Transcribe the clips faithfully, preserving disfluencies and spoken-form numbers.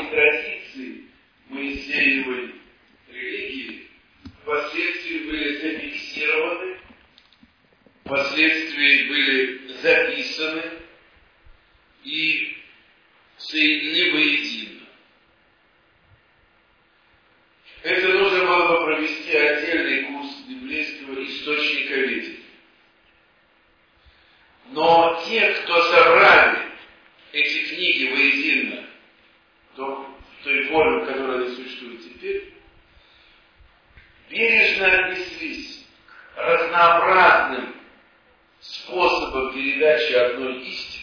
из традиций Моисеевой религии впоследствии были зафиксированы, впоследствии были записаны и соединены воедино. Это нужно было бы провести отдельный курс библейского источниковедения. Но те, кто собрали эти книги воедино, то в той форме, в которой они существуют теперь, бережно отнеслись к разнообразным способам передачи одной истины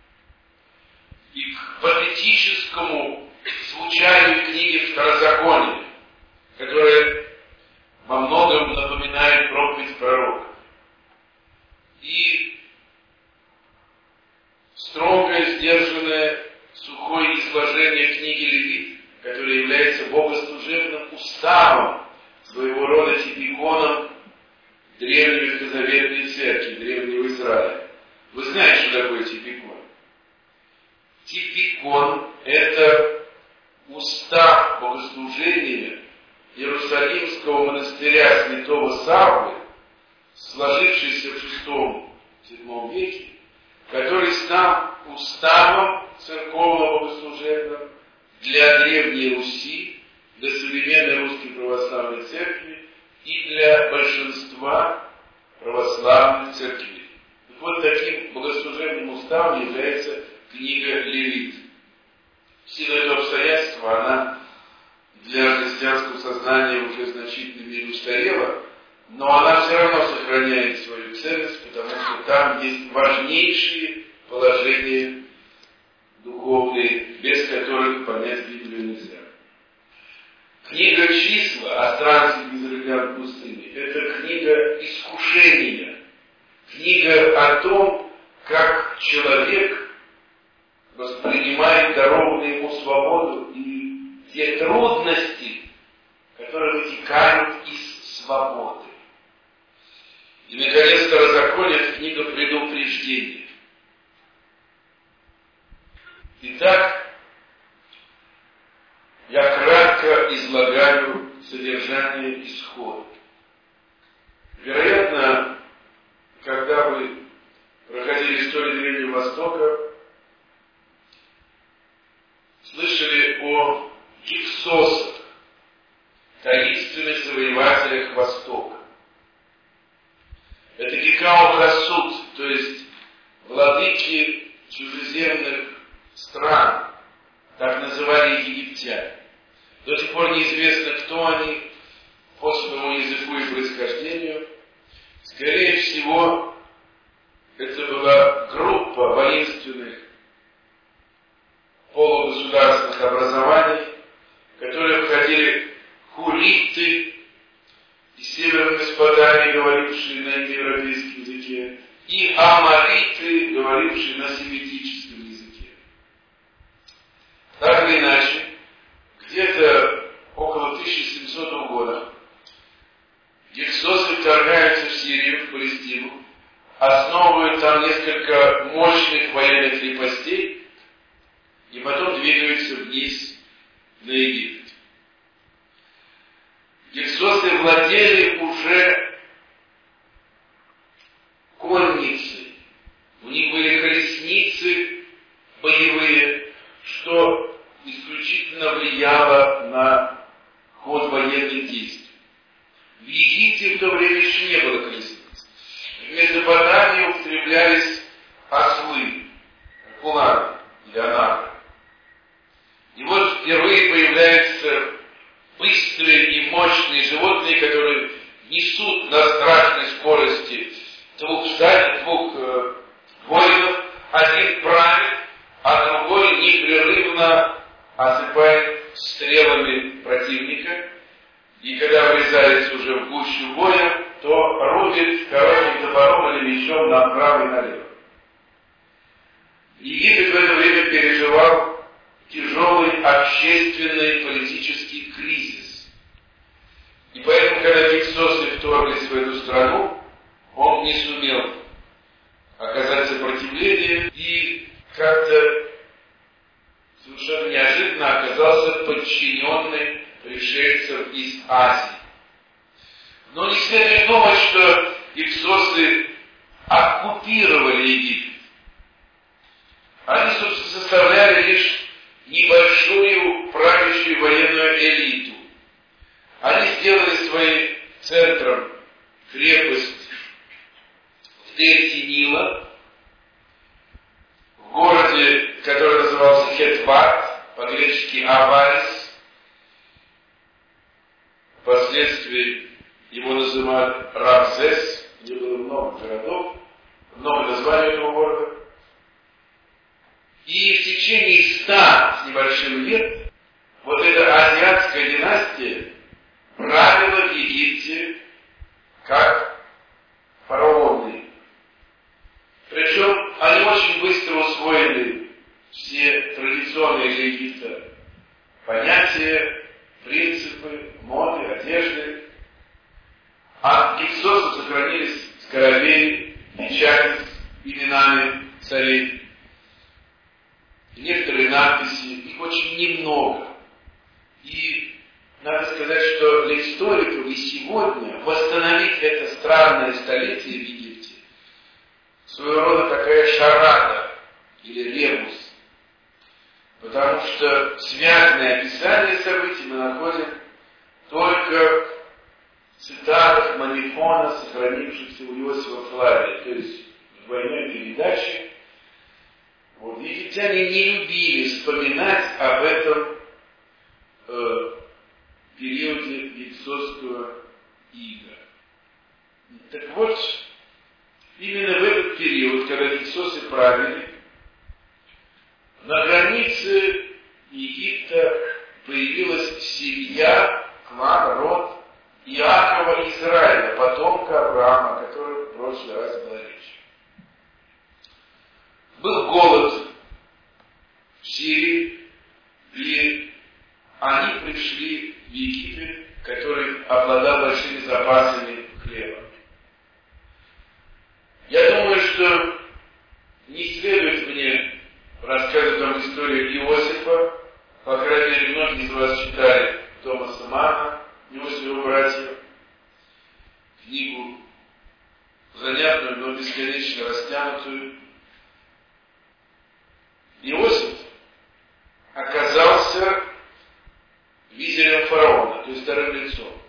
и к патетическому звучанию книги Второзакония, которая во многом напоминает проповедь пророка. И строгое, сдержанное, сухое изложение книги Левит, которое является богослужебным уставом, своего рода типиконом древней ветхозаветной церкви, древнего Израиля. Вы знаете, что такое типикон? Типикон – это устав богослужения Иерусалимского монастыря святого Саввы, сложившийся в шестом-седьмом веке, который стал уставом церковного богослужебного для Древней Руси, для современной Русской Православной Церкви и для большинства православных церквей. Вот таким богослужебным уставом является книга Левит. В силу этого обстоятельства она для христианского сознания уже в значительной мере устарела, но она все равно сохраняет свою ценность, потому что там есть важнейшие положения духовные, без которых понять Библию нельзя. Книга «Числа» о странстве израильтян в пустыне – это книга искушения, книга о том, как человек воспринимает дарованную ему свободу и те трудности, которые вытекают из свободы. И, наконец, Второзаконие – это книга предупреждения. Итак, я кратко излагаю содержание исхода. Вероятно, когда вы проходили историю Древнего Востока, слышали о гиксосах, таинственных завоевателях Востока. Это Гикао Хасут, то есть владыки чужеземных стран, так называли египтяне. До сих пор неизвестно, кто они по своему языку и происхождению. Скорее всего, это была группа воинственных полугосударственных образований, в которые входили хурриты и северные Месопотамии, говорившие на индоевропейском языке, и амалиты, говорившие на семитическом языке. Так или иначе, где-то около тысяча семисотого года гиксосы вторгаются в Сирию, в Палестину, основывают там несколько мощных военных крепостей и потом двигаются вниз на Египет. Гиксосы владели уже конницей. У них были колесницы боевые, что исключительно влияло на ход военных действий. В Египте в то время еще не было колесниц. В Месопотамии употреблялись ослы, куланы или анары. И вот впервые появляются быстрые и мощные животные, которые несут на страшной скорости двух всадников, двух э, воинов. Один правит, а другой непрерывно осыпает стрелами противника. И когда врезается уже в гущу боя, то рубит коротким топором или мечом направо и налево. Египет в это время переживал тяжелый общественный и политический кризис. И поэтому, когда гиксосы вторглись в эту страну, он не сумел оказать сопротивление и как-то совершенно неожиданно оказался подчиненным пришельцам из Азии. Но не следует думать, что иксосы оккупировали Египет. Они, собственно, составляли лишь небольшую правящую военную элиту. Они сделали своим центром крепость в дельте Нила, в городе, который назывался Хетват, по-гречески Аварис. Впоследствии его называли Рамсес, где было много городов, много названий этого города. И в течение ста с небольшим лет вот эта азиатская династия правила в Египте как фараоны. Причем они очень быстро усвоили все традиционные для Египта понятия, принципы, моды, одежды. А иксосы сохранились скоробей, печати с именами царей. Некоторые надписи, их очень немного. И надо сказать, что для историков и сегодня восстановить это странное столетие в Египте своего рода такая шарада или ребус. Потому что связанное описание событий мы находим только в цитатах Манифона, сохранившихся у Иосифа Флавия, то есть в двойной передаче. Вот, египтяне не любили вспоминать об этом э, периоде иксосского ига. Так вот, именно в этот период, когда иксосы правили, на границе Египта появилась семья, клан, род Иакова Израиля, потомка Авраама, о котором в прошлый раз была речь. Был голод в Сирии, и они пришли в Египет, который обладал большими запасами хлеба. Я думаю, что не следует мне рассказывать вам историю Иосифа, по крайней мере, многие из вас читали Томаса Манна, его с его братьев, книгу занятную, но бесконечно растянутую. Иосиф оказался визирем фараона, то есть вторым лицом.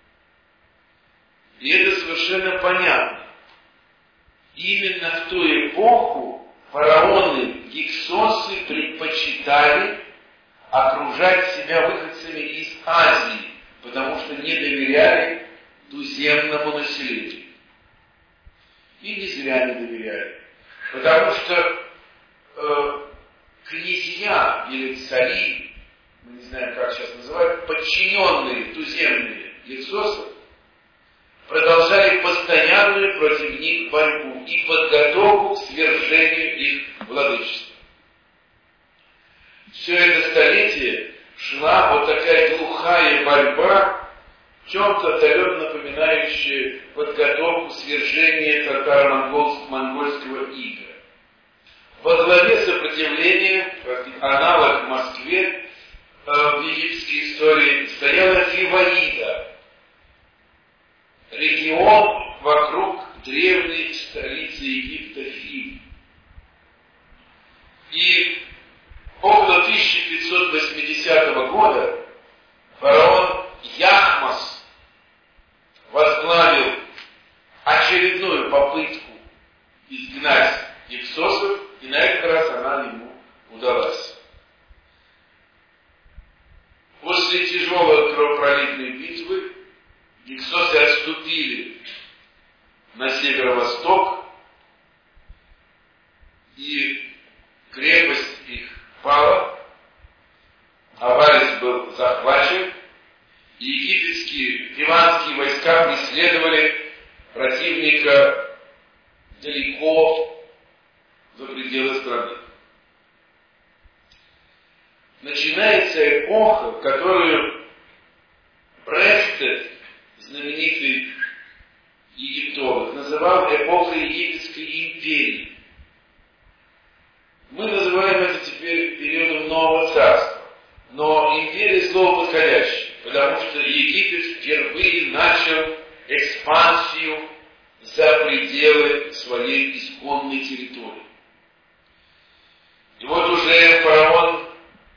И это совершенно понятно. Именно в ту эпоху фараоны гиксосы предпочитали окружать себя выходцами из Азии, потому что не доверяли туземному населению. И не зря не доверяли. Потому что э, князья или цари, мы не знаем, как сейчас называют, подчиненные туземные гиксосов, продолжали постоянную против них борьбу и подготовку к свержению их владычества. Все это столетие шла вот такая глухая борьба, в чем-то отдаленно напоминающая подготовку свержения татаро-монгольского ига. Во главе сопротивления, аналог в Москве, в египетской истории, стояла Фиваида, регион вокруг древней столицы Египта Фив. И около тысяча пятьсот восьмидесятого года фараон Яхмос возглавил очередную попытку изгнать гиксосов, и на этот раз она ему удалась. После тяжелой кровопролитной битвы гиксосы отступили на северо-восток, и крепость их пала, Аварис был захвачен, и египетские, ливанские войска преследовали противника далеко за пределы страны. Начинается эпоха, которую Престед, знаменитый египтолог, называл эпохой Египетской империи. Мы называем это теперь периодом Нового Царства. Но империя слово подходящее, потому что Египет впервые начал экспансию за пределы своей исконной территории. И вот уже фараон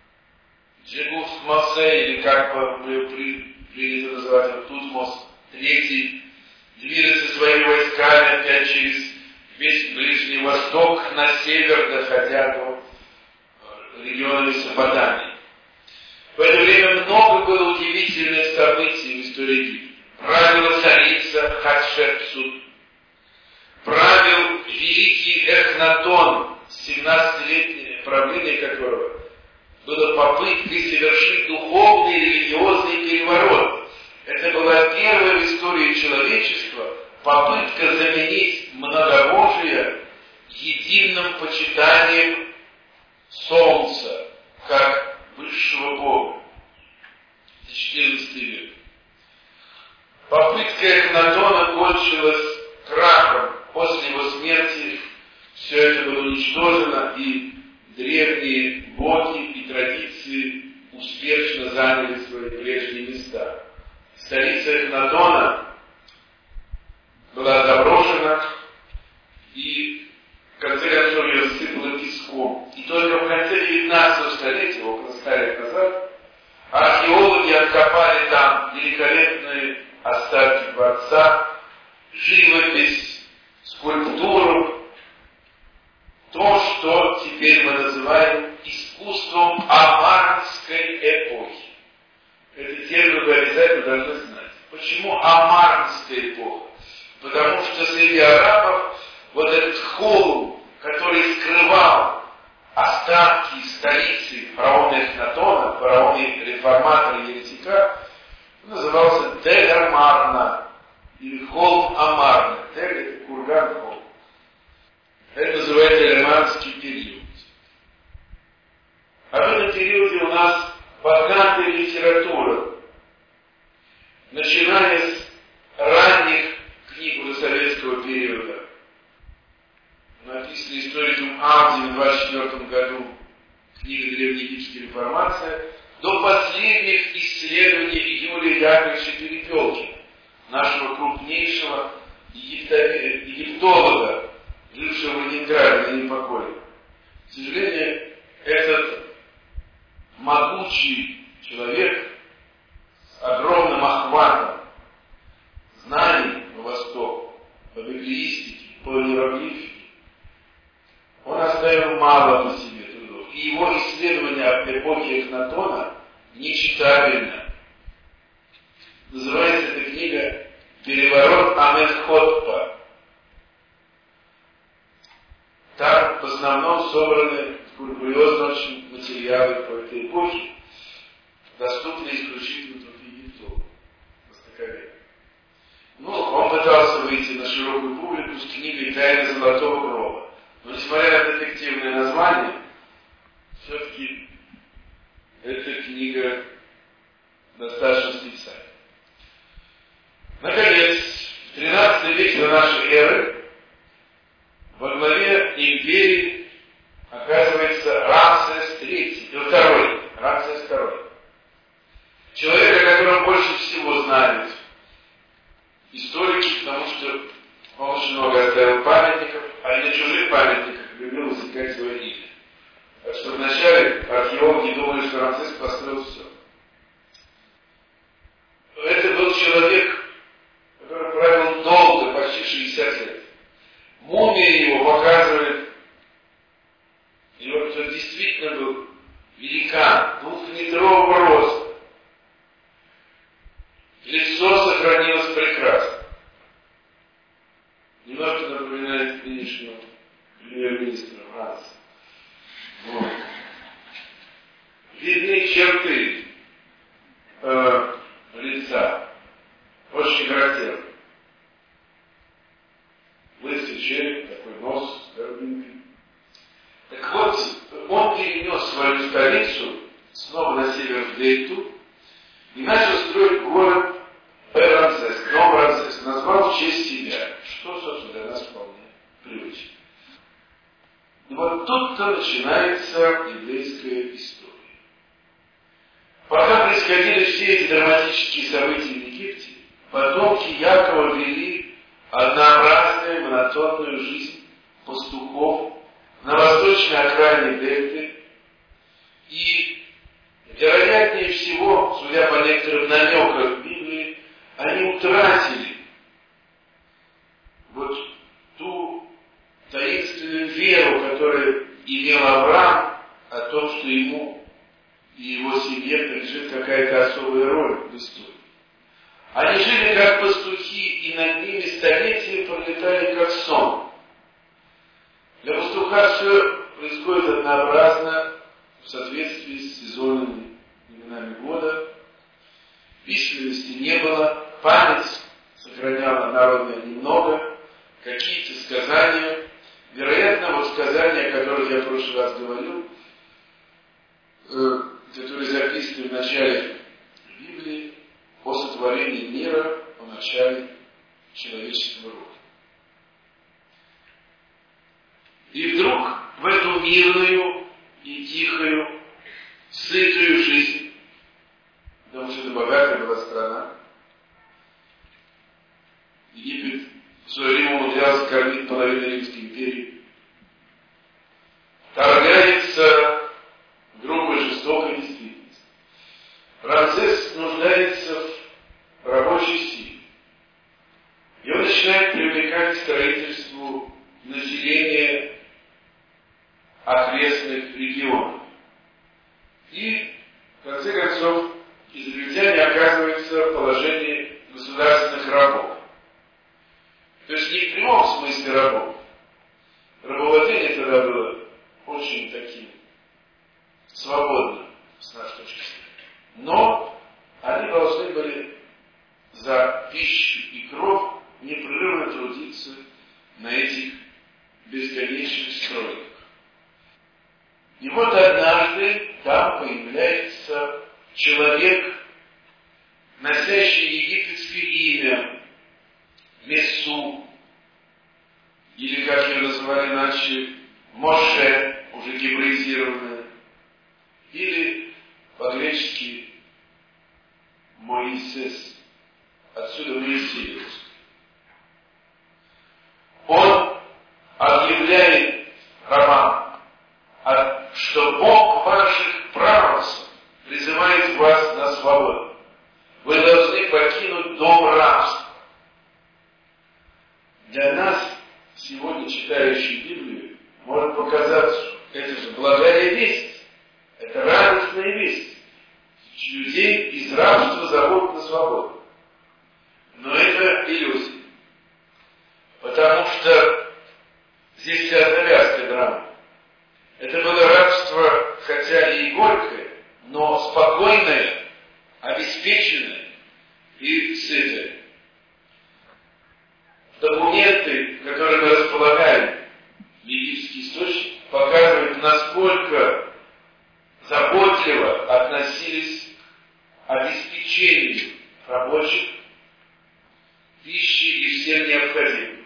Джигуф-Мосе, или как принято называть его, Тутмос третий, движется своими войсками опять через весь Ближний Восток на север, доходя до региона Месопотамии. В это время много было удивительных событий в истории Египта. Правила царица Хатшепсут, правил великий Эхнатон, семнадцатилетнее правление которого было попыткой совершить духовный и религиозный переворот. Это была первая в истории человечества попытка заменить многобожие единым почитанием Солнца как высшего Бога. Это четырнадцатый век. Попытка Эхнатона кончилась крахом. После его смерти все это было уничтожено, и древние боги и традиции успешно заняли свои прежние места. Столица Эхнатона была заброшена, и в конце концов ее засыпало песком. И только в конце девятнадцатого столетия, около ста лет назад, археологи откопали там великолепные остатки дворца, живопись, скульптуру, то, что теперь мы называем искусством амарнской эпохи. Этот термин вы обязательно должны знать. Почему амарнская эпоха? Потому что среди арабов вот этот холм, который скрывал остатки столицы фараона Эхнатона, фараона реформатора еретика, назывался Тель-Амарна, или холм Амарна. Тель — это курган, холм. Это называется Тель-Амарнский период. А в этом периоде у нас богатая литература, начиная с ранних книг уже советского периода. Написана историком Авдием в двадцать четвёртом году книга «Древнеегипетская реформация», до последних исследований Юрия Яковлевича Перепелкина, нашего крупнейшего египтолога, жившего в Ленинграде, ныне покойного. К сожалению, этот могучий человек с огромным охватом знаний по Востоку, по библеистике, по иероглифике, он оставил мало по себе трудов. И его исследование об эпохе Эхнатона нечитабельно. Называется эта книга «Переворот Аменхотпа». Там в основном собраны скрупулезно очень материалы по этой эпохе, доступны исключительно только египтологам, востоковедам. Ну, он пытался выйти на широкую публику с книгой «Тайна Золотого гроба». Но, несмотря на детективное название, все-таки эта книга достаточно специальна. Наконец, в тринадцатом веке до нашей эры во главе империи оказывается Рамсес третий, ну, второй, Рамсес второй. Человек, о котором больше всего знают историки, потому что он очень много оставил памятников, а и на чужих памятниках любил высекать свое имя. Так что вначале археологи думали, что Рамсес построил все. Это был человек, который правил долго, почти шестьдесят лет. Мумия его показывает, и вот он действительно был великан, двухметрового роста. Лицо сохранилось прекрасно. Немножко напоминает нынешнего премьер-министра Франции. Вот. Видны черты э, лица. Очень характерны. Лысый череп, такой нос горбинкой. Так вот, он перенес свою столицу снова на север в Дельту и начал строить город Рамсес, Новый Рамсес, назвал в честь себя, что, собственно, для нас вполне привычно. вот тут-то начинается еврейская история. Пока происходили все эти драматические события в Египте, потомки Якова вели однообразную монотонную жизнь пастухов на восточной окраине дельты, и, вероятнее всего, судя по некоторым намекам в Библии, они утратили вот ту таинственную веру, которую имел Авраам, о том, что ему и его семье принадлежит какая-то особая роль в истории. Они жили как пастухи, и над ними столетия пролетали как сон. Для пастуха все происходит однообразно, в соответствии с сезонными временами года. Письменности не было, память сохраняла народная немного, какие-то сказания. Вероятно, вот сказания, о которых я в прошлый раз говорил, э, которые записаны в начале Библии, о сотворении мира, о начале человеческого рода. И вдруг в эту мирную и тихую, сытую жизнь, потому что это богатая была страна, Египет в свое время умудрялся кормить половину Римской империи, торгается грубой жестокой действительностью. Рамзес нуждается в рабочей силе. И он начинает привлекать к строительству населения окрестных регионов. И, в конце концов, израильтяне оказываются в положении государственных рабов. То есть не в прямом смысле рабов. Рабовладение тогда было очень таким свободным, с нашей точки зрения. Но они должны были за пищу и кровь непрерывно трудиться на этих бесконечных стройках. И вот однажды там появляется человек, носящий египетское имя Мессу, или, как ее называли иначе, Моше, уже гибридизированное, или по-гречески Моисес, отсюда Моисей. Он объявляет роман, что Бог ваших праотцев призывает вас на свободу. Вы должны покинуть дом рабства. Для нас, сегодня читающих Библию, может показаться, что это же благая весть, это радостная весть. Людей из рабства зовут на свободу. Но это иллюзия. Потому что здесь вся завязка драмы. Это было рабство, хотя и горькое, но спокойное, обеспеченное и сытое. Документы, которые мы располагаем в египетский источник, показывают, насколько заботливо относились к обеспечению рабочих пищей и всем необходимым.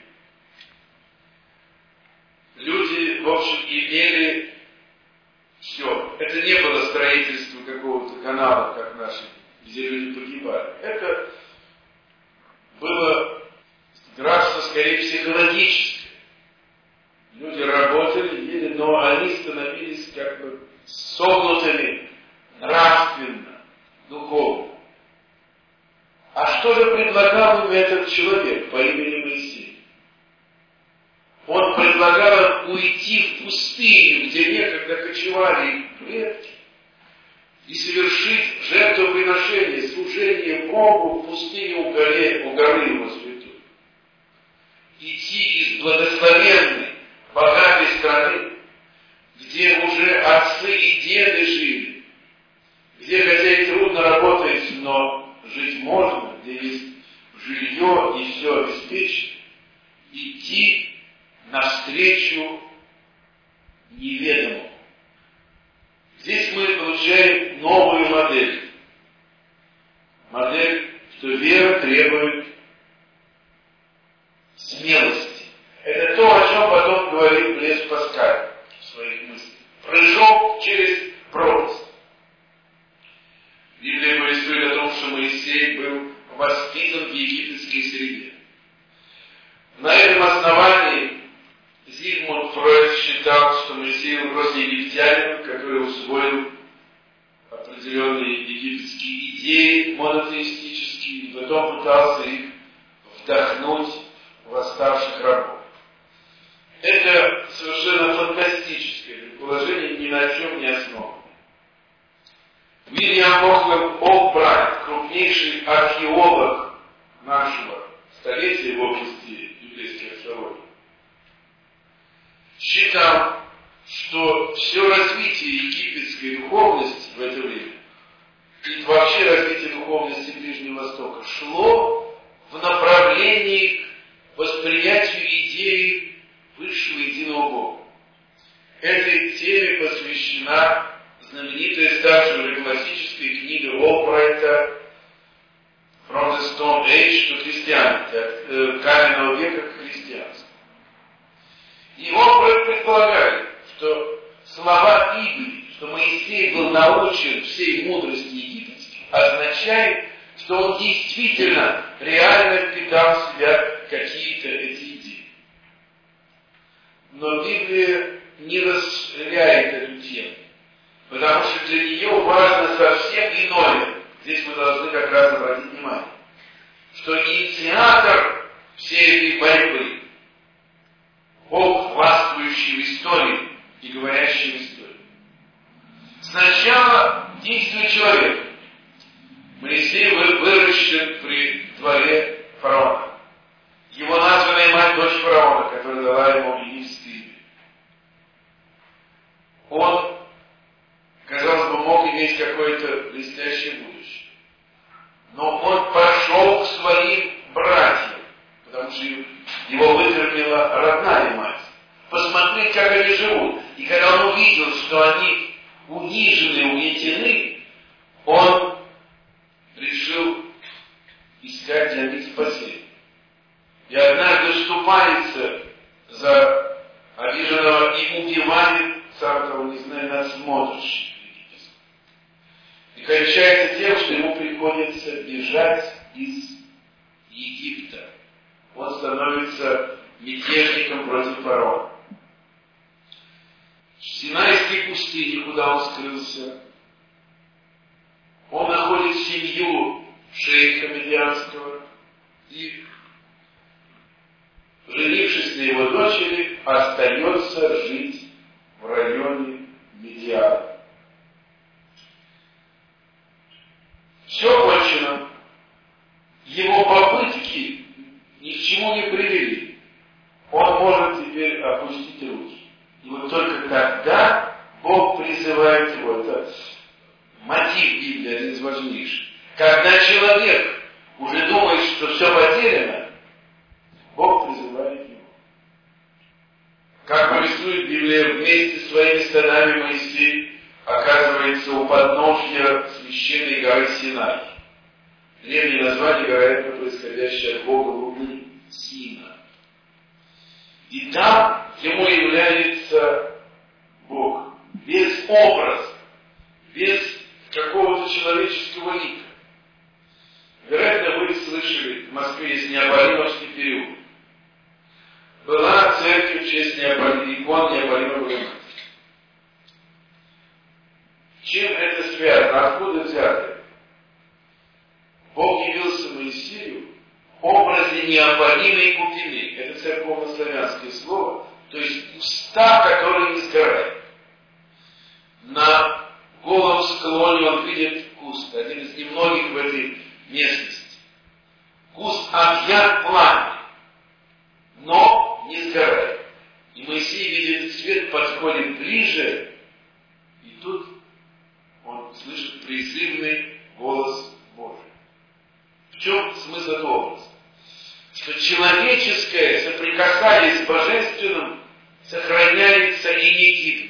Люди, в общем, имели все. Это не было строительство какого-то канала, как наши, где люди погибали. Это было рабство, скорее, психологическое. Люди работали, ели, но они становились как бы согнутыми нравственно, духовно. А что же предлагал им этот человек по имени Моисей? Он предлагал им уйти в пустыню, где некогда кочевали их предки, и совершить жертвоприношение, служение Богу в пустыне у горы, у горы его святой. Идти из благословенной, богатой страны, где уже отцы и деды жили, где, хотя и трудно работать, но жить можно, где есть жилье и все обеспечено, идти навстречу неведомому. Здесь мы получаем новую модель. Модель, что вера требует смелости. Это то, о чем потом говорит Блез Паскаль в Моисей был воспитан в египетской среде. На этом основании Зигмунд Фройд считал, что Моисей был просто египтянин, который усвоил определенные египетские идеи монотеистические, и потом пытался их вдохнуть в восставших рабов. Это совершенно фантастическое предположение, ни на чем не основано. Уильям О'Брайен, О'Брайен, крупнейший археолог нашего столетия в области библейской археологии, считал, что все развитие египетской духовности в это время и вообще развитие духовности Ближнего Востока шло в направлении к восприятию идеи высшего единого Бога. Этой теме посвящена знаменитая, ставшая уже классической книга Олбрайта «From the Stone Age to Christianity», от каменного века к христианству. И Олбрайт предполагает, что слова Библии, что Моисей был научен всей мудрости египетской, означает, что он действительно реально впитал в себя какие-то эти идеи. Но Библия не расширяет эту тему, потому что для нее важно совсем иное. Здесь мы должны как раз обратить внимание, что инициатор всей этой борьбы — Бог, властвующий в истории и говорящий в истории. Сначала действует человек. Моисей был выращен при дворе фараона. Его названная мать — дочь фараона, которая дала ему египетское имя. Он, казалось бы, мог иметь какое-то блестящее будущее. Но он пошел к своим братьям, потому что его выкормила родная мать, посмотреть, как они живут. И когда он увидел, что они унижены, угнетены, он решил искать для них спасение. И однажды вступается за обиженного и убивает, сам того не знаю, надсмотрщик. И кончается тем, что ему приходится бежать из Египта. Он становится мятежником против фараона. В Синайской пустыне, куда он скрылся, он находит семью шейха Медианского и, женившись на его дочери, остается жить в районе Медиана. Все кончено. Его попытки ни к чему не привели. Он может теперь опустить руки. И вот только тогда Бог призывает его. Это мотив Библии, один из важнейших. Когда человек уже думает, что все потеряно, Бог призывает его. Как повествует Библия, вместе с своими стадами Моисей оказывается у подножья священной горы Синай. Древнее название, вероятно, происходящее от Бога Луны Сина. И там ему является Бог. Без образа, без какого-то человеческого лика. Вероятно, вы слышали, в Москве есть Неаполимовский переулок. Была церковь в честь Неаполи... икон Неаполима Богоматери. Чем это связано? Откуда взято? Бог явился Моисею в образе неопалимой купины. Это церковно-славянское слово, то есть уста, которые не сгорают. На голом склоне он видит куст, один из немногих в этой местности. Куст объят пламенем, но не сгорает. И Моисей видит свет, подходит ближе, и тут он слышит призывный голос Божий. В чем смысл этого образа? Что человеческое, соприкасаясь с божественным, сохраняется и не гибнет.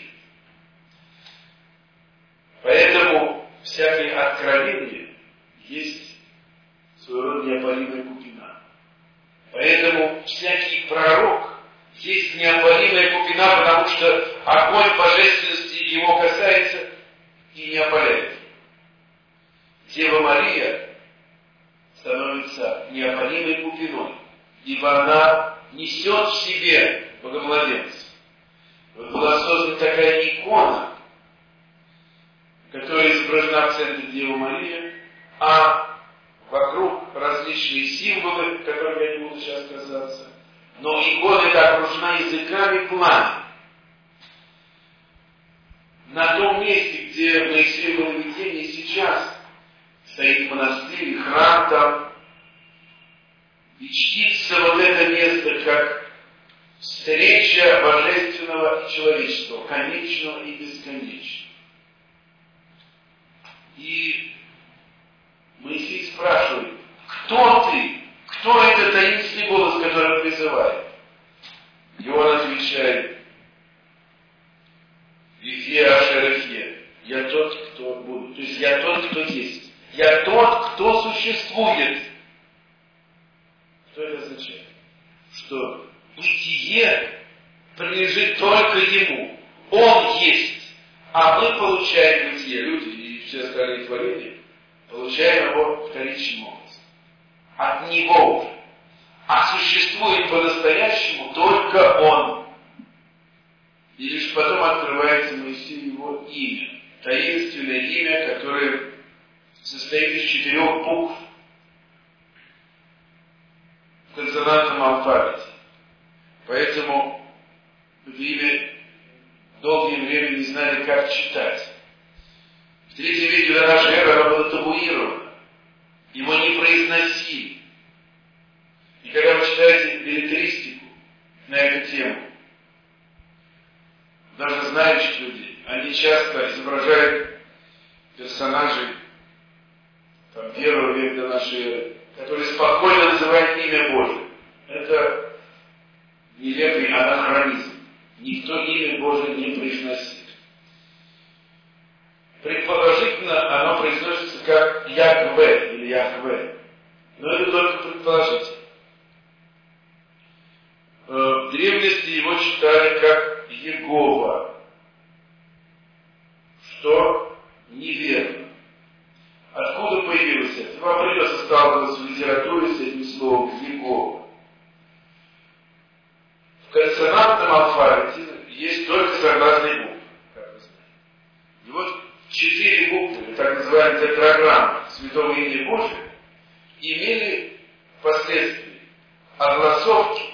Поэтому всякое откровение есть своего рода неопалимая купина. Поэтому всякий пророк есть неопалимая купина, потому что огонь божественности его касается и не опаляет. Дева Мария становится неопалимой купиной, ибо она несет в себе Богомладенца. Вот была создана такая икона, которая изображена в центре Девы Марии, а вокруг различные символы, которых я не буду сейчас касаться. Но икона эта окружена языками пламени. На том месте, где Моисей был в видении, сейчас стоит монастырь, храм там, и чтится вот это место как встреча божественного и человеческого, конечного и бесконечного. И Моисей спрашивает: кто ты? Кто это таинственный голос, который призывает? И он отвечает: Ихе Ашерахе, я тот, кто буду. То есть я тот, кто есть. Я тот, кто существует. Что это означает? Что бытие принадлежит только Ему. Он есть. А мы получаем бытие, люди и все остальные творения, получаем его вторичным образом. От Него уже. А существует по-настоящему только Он. И лишь потом открывается Моисею его имя. Таинственное имя, которое состоит из четырех букв в консонантном алфавите. Поэтому это имя долгое время не знали, как читать. В третьем веке до нашей эры оно было табуировано. Его не произносили. И когда вы читаете беллетристику на эту тему, даже знающих людей, они часто изображают персонажей там, первого века до нашей эры, которые спокойно называют имя Божие. Это нелепый анахронизм. Никто имя Божие не произносит. Предположительно, оно произносится как Яхве или Яхве. Но это только предположительно. В древности его читали как Егова, что неверно. Откуда появилось это? Вам придется сталкиваться в литературе с этим словом Егова. В консонантном алфавите есть только согласные буквы, как вы знаете. И вот четыре буквы, так называемая тетраграмма Святого Имени Божия, имели впоследствии огласовки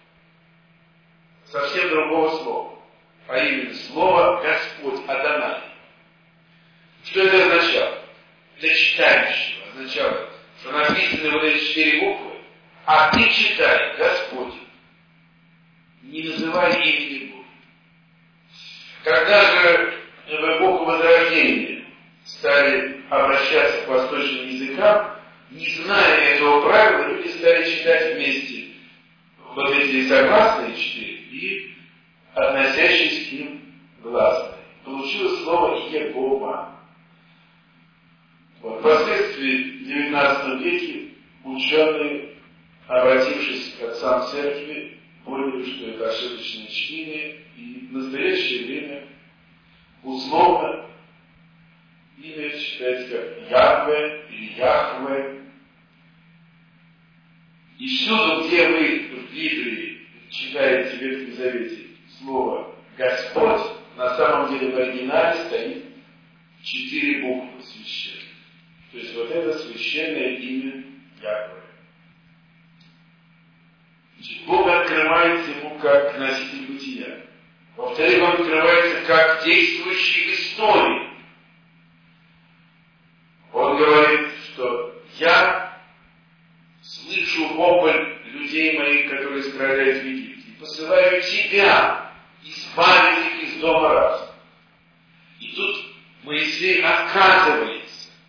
совсем другого слова, а именно слово Господь, Адонай. Что это означало? Для читающего означало, что написаны вот эти четыре буквы, а ты читай Господь, не называй имени Божьего. Когда же в эпоху Возрождения стали обращаться к восточным языкам, не зная этого правила, люди стали читать вместе вот эти согласные четыре и относящиеся к ним гласные. Получилось слово Егова. Вот. Впоследствии в девятнадцатом веке ученые, обратившись к отцам церкви, поняли, что это ошибочное чтение, и в настоящее время условно имя считается как Яхве или Яхве. И всюду, где вы в Библии читаете в Ветхом Завете слово Господь, на самом деле в оригинале стоит четыре буквы священные. То есть вот это священное имя Яхве. Значит, Бог открывается ему как носитель бытия. Во-вторых, он открывается как действующий в истории. Он говорит, что я слышу вопль людей моих, которые страдают в Египте, и посылаю тебя избавить их из дома рабства. И тут Моисей отказывается.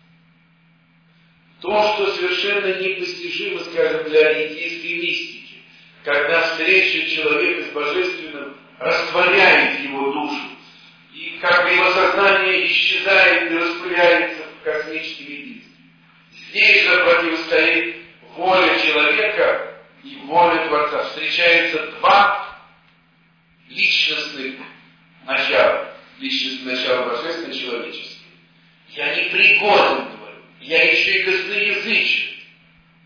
То, что совершенно непостижимо, скажем, для индийской мистики, когда встреча человека с Божественным растворяет его душу, и как бы его сознание исчезает и распыляется в космическом единстве. Здесь же противостоит воля человека и воля Творца. Встречаются два личностных начала. Личностное начало божественное и человеческое. Я не пригоден, говорю. Я еще и косноязычен.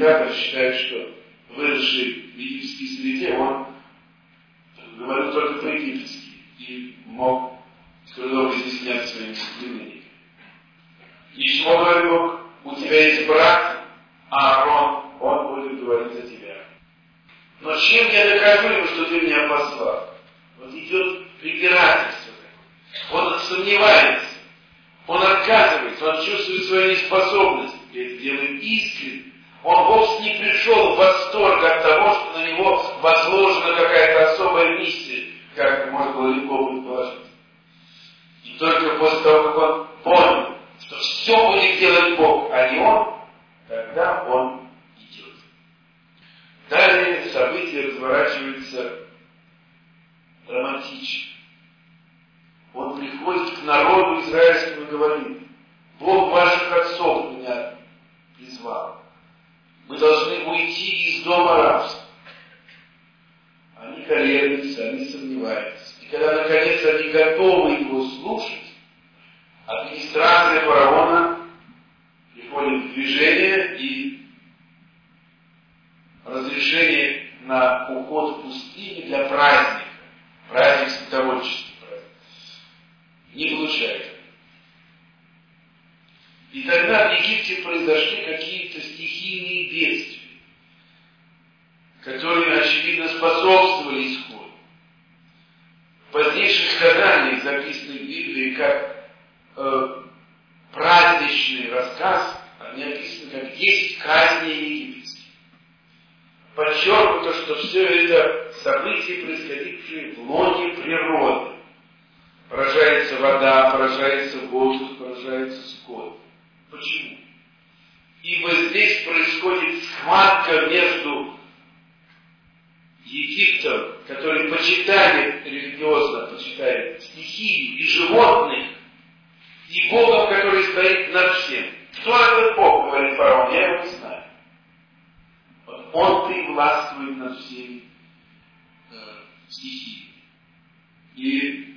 коммуникатор считает, что выросший в египетской среде, он говорил только по-египетски и мог с трудом изъяснять своими соплеменниками. И чему говорит Бог? У тебя есть брат Аарон, он будет говорить за тебя. Но чем я докажу ему, что ты меня послал? Вот идет препирательство такое. Он сомневается, он отказывается, он чувствует свою неспособность. И это делает искренне. Он вовсе не пришел в восторг от того, что на него возложена какая-то особая миссия, как можно было легко предположить. И только после того, как он понял, что все будет делать Бог, а не он, тогда он идет. Далее события разворачиваются драматично. Он приходит к народу израильскому и говорит: Бог ваших отцов меня призвал. Мы должны уйти из дома рабства. Они колеблются, они сомневаются. И когда наконец они готовы его слушать, администрация фараона приходит в движение, и разрешение на уход в пустыню для праздника, праздник скотоводческий праздник, не получает. И тогда в Египте произошли какие-то стихийные бедствия, которые, очевидно, способствовали исходу. В позднейших сказаниях, записанных в Библии как э, праздничный рассказ, они описаны как десять казней египетских. Подчеркнуто, что все это события, происходившие в лоне природы. Поражается вода, поражается воздух, поражается скот. Почему? Ибо здесь происходит схватка между Египтом, который почитает религиозно, почитает стихии и животных, и Богом, который стоит над всем. Кто этот Бог, говорит фараон, я его не знаю. Он-то и властвует над всеми э, стихиями. И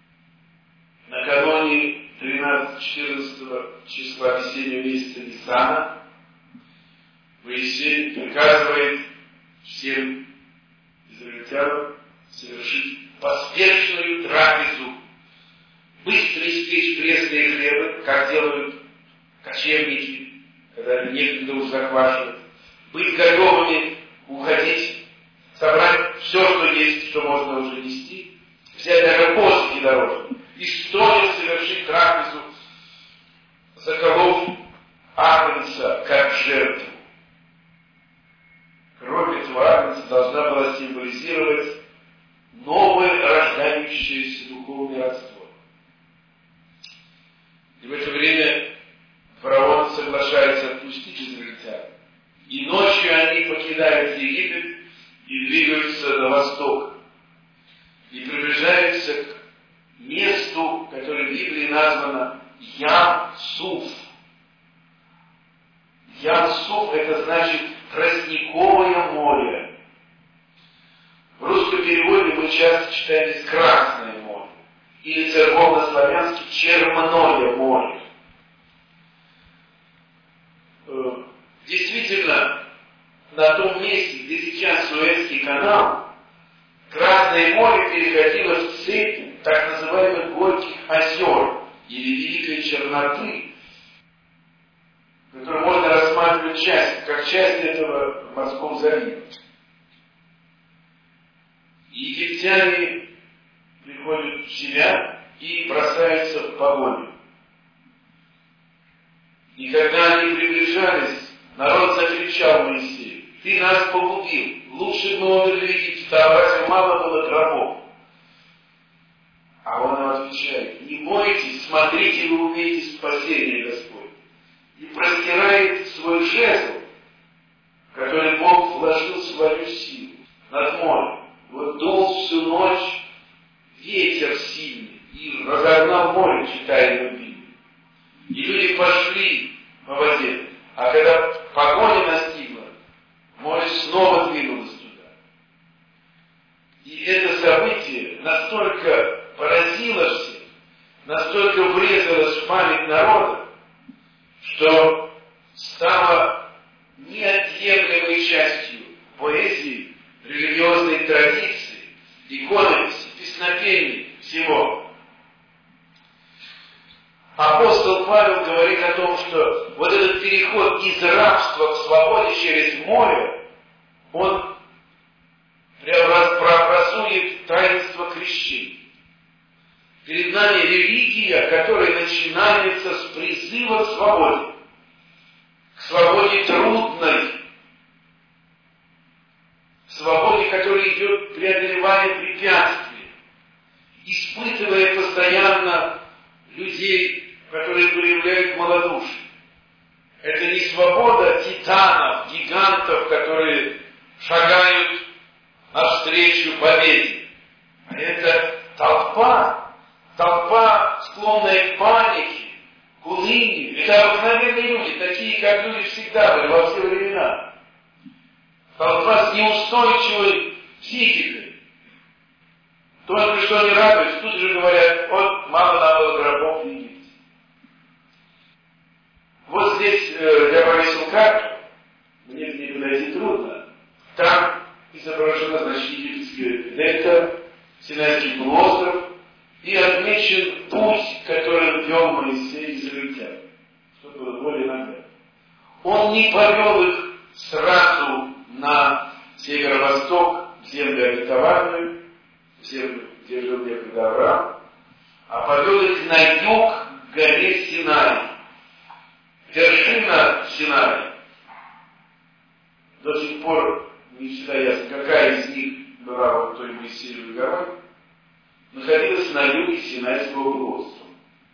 накануне тринадцатого-четырнадцатого числа весеннего месяца Ниссана Моисей приказывает всем израильтянам совершить поспешную трапезу, быстро испечь пресные хлебы, как делают кочевники, когда некогда уж захватывают, быть готовыми уходить, собрать все, что есть, что можно уже нести, взять даже посохи дорожные, и стоя совершить трапезу, заколов агнца как жертву. Кровь этого агнца должна была символизировать новое рождающееся духовное родство. И в это время фараон соглашается отпустить израильтян. И ночью они покидают Египет и двигаются на восток. И приближаются к месту, которое в Библии названо Ям-Суф. Ям-Суф — это значит тростниковое море. В русском переводе мы часто читаем здесь Красное море, или церковно-славянски Черное море. Действительно, на том месте, где сейчас Суэцкий канал, Красное море переходило в цепь так называемых Горьких озер или Великой Черноты, которую можно рассматривать часть, как часть этого в Морском заливе. Египтяне приходят в себя и бросаются в погоню. И когда они приближались, народ закричал Моисею: «Ты нас погубил, лучше бы мы умерли в Египте, а разве мало было гробов?» А он им отвечает: «Не бойтесь, смотрите, вы увидите спасение Господне». И простирает свой жезл, в который Бог вложил свою силу, над морем. Вот дул всю ночь ветер сильный и разогнал море, читаем в Библии. И люди пошли по воде, а когда погоня настигла, море снова двинулось туда. И это событие настолько поразило всех, настолько врезалось в память народа, что стало неотъемлемым говорит о том, что вот этот переход из рабства к свободе через море, он прообразует таинство крещения. Перед нами религия, которая начинается с призыва к свободе, к свободе трудной, к свободе, которая идет преодолевая препятствия, испытывая постоянно людей, которые проявляют малодушие. Это не свобода титанов, гигантов, которые шагают навстречу победе. А это толпа, толпа, склонная к панике, к унынию. Это обыкновенные люди, такие, как люди всегда были во все времена. Толпа с неустойчивой психикой. Только что не радуется, тут же говорят: вот мало нам было гробов в Египте. Вот здесь э, я повесил карту, мне к ней подойти трудно. Там изображена, значит, египетская дельта, Синайский полуостров, и отмечен путь, который вел Моисей из Израильтян, чтобы было более наглядно. Он не повел их сразу на северо-восток, в землю обетованную, в землю, где жил некогда Авраам, а повел их на юг к горе Синай. Вершина Синай. До сих пор не всегда ясно, какая из них была вот той Моисеевой горой, находилась на юге Синайского полуострова.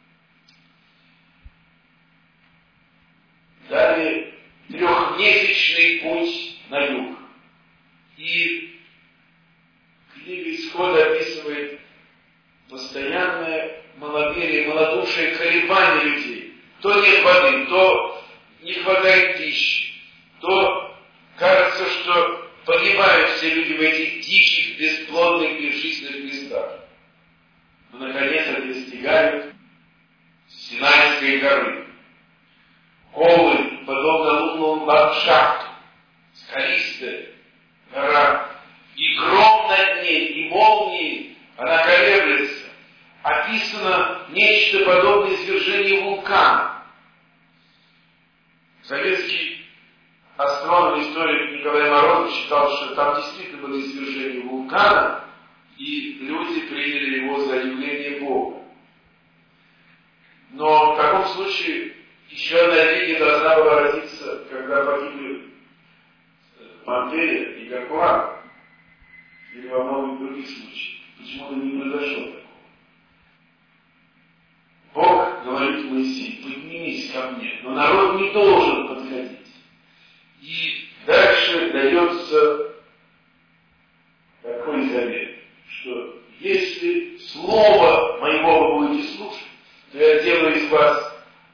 Далее трехмесячный путь на юг. И книга Исхода описывает постоянное маловерие, малодушие, колебания людей. То нет воды, то не хватает пищи, то кажется, что погибают все люди в этих диких, бесплодных, безжизненных местах. Но, наконец, они достигают Синайской горы. Голый, подобно лунному ландшафту, скалистая гора, и гром над ней, и молнии, она колеблется. Описано нечто подобное извержению вулкана. Советский астроном, историк Николай Морозов считал, что там действительно было извержение вулкана, и люди приняли его за явление Бога. Но в таком случае еще одна религия должна была родиться, когда погибли Помпея и Геркулан, или во многих других случаях. Почему-то не произошло такого. Бог говорит Моисею: поднимись ко мне, но народ не должен подходить. И дальше дается такой завет, что если слово моего вы будете слушать, то я делаю из вас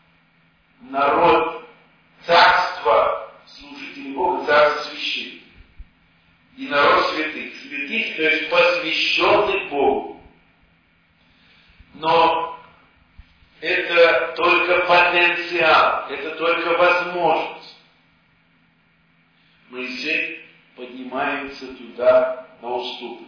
народ царства служителей Бога, царства священников. И народ святых. Святых, то есть посвященных Богу. Но это только потенциал, это только возможность. Моисей поднимается туда на уступы.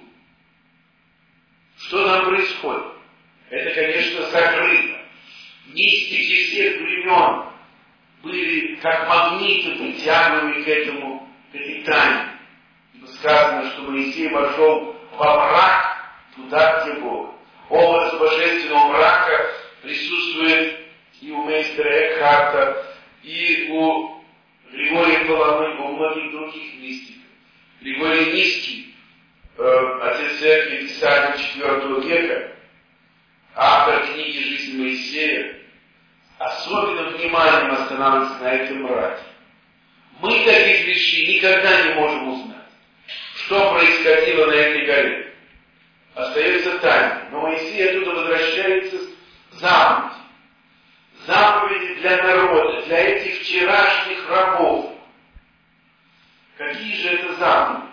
Что там происходит? Это, конечно, закрыто. Мистики всех времен были как магниты притягиваемы к этому, к этой тайне. Ибо сказано, что Моисей вошел во мрак туда, где Бог. Образ божественного мрака присутствует и у мейстера Экхарта, и у Григория Паламы, и у многих других мистиков. Григорий Низкий, э, отец церкви, писатель четвёртого века, автор книги «Жизнь Моисея», особенным вниманием останавливается на этом мраке. Мы таких вещей никогда не можем узнать. Что происходило на этой горе? Остается тайной. Но Моисей оттуда возвращается с заповедью. Заповеди для народа, для этих вчерашних рабов. Какие же это заповеди?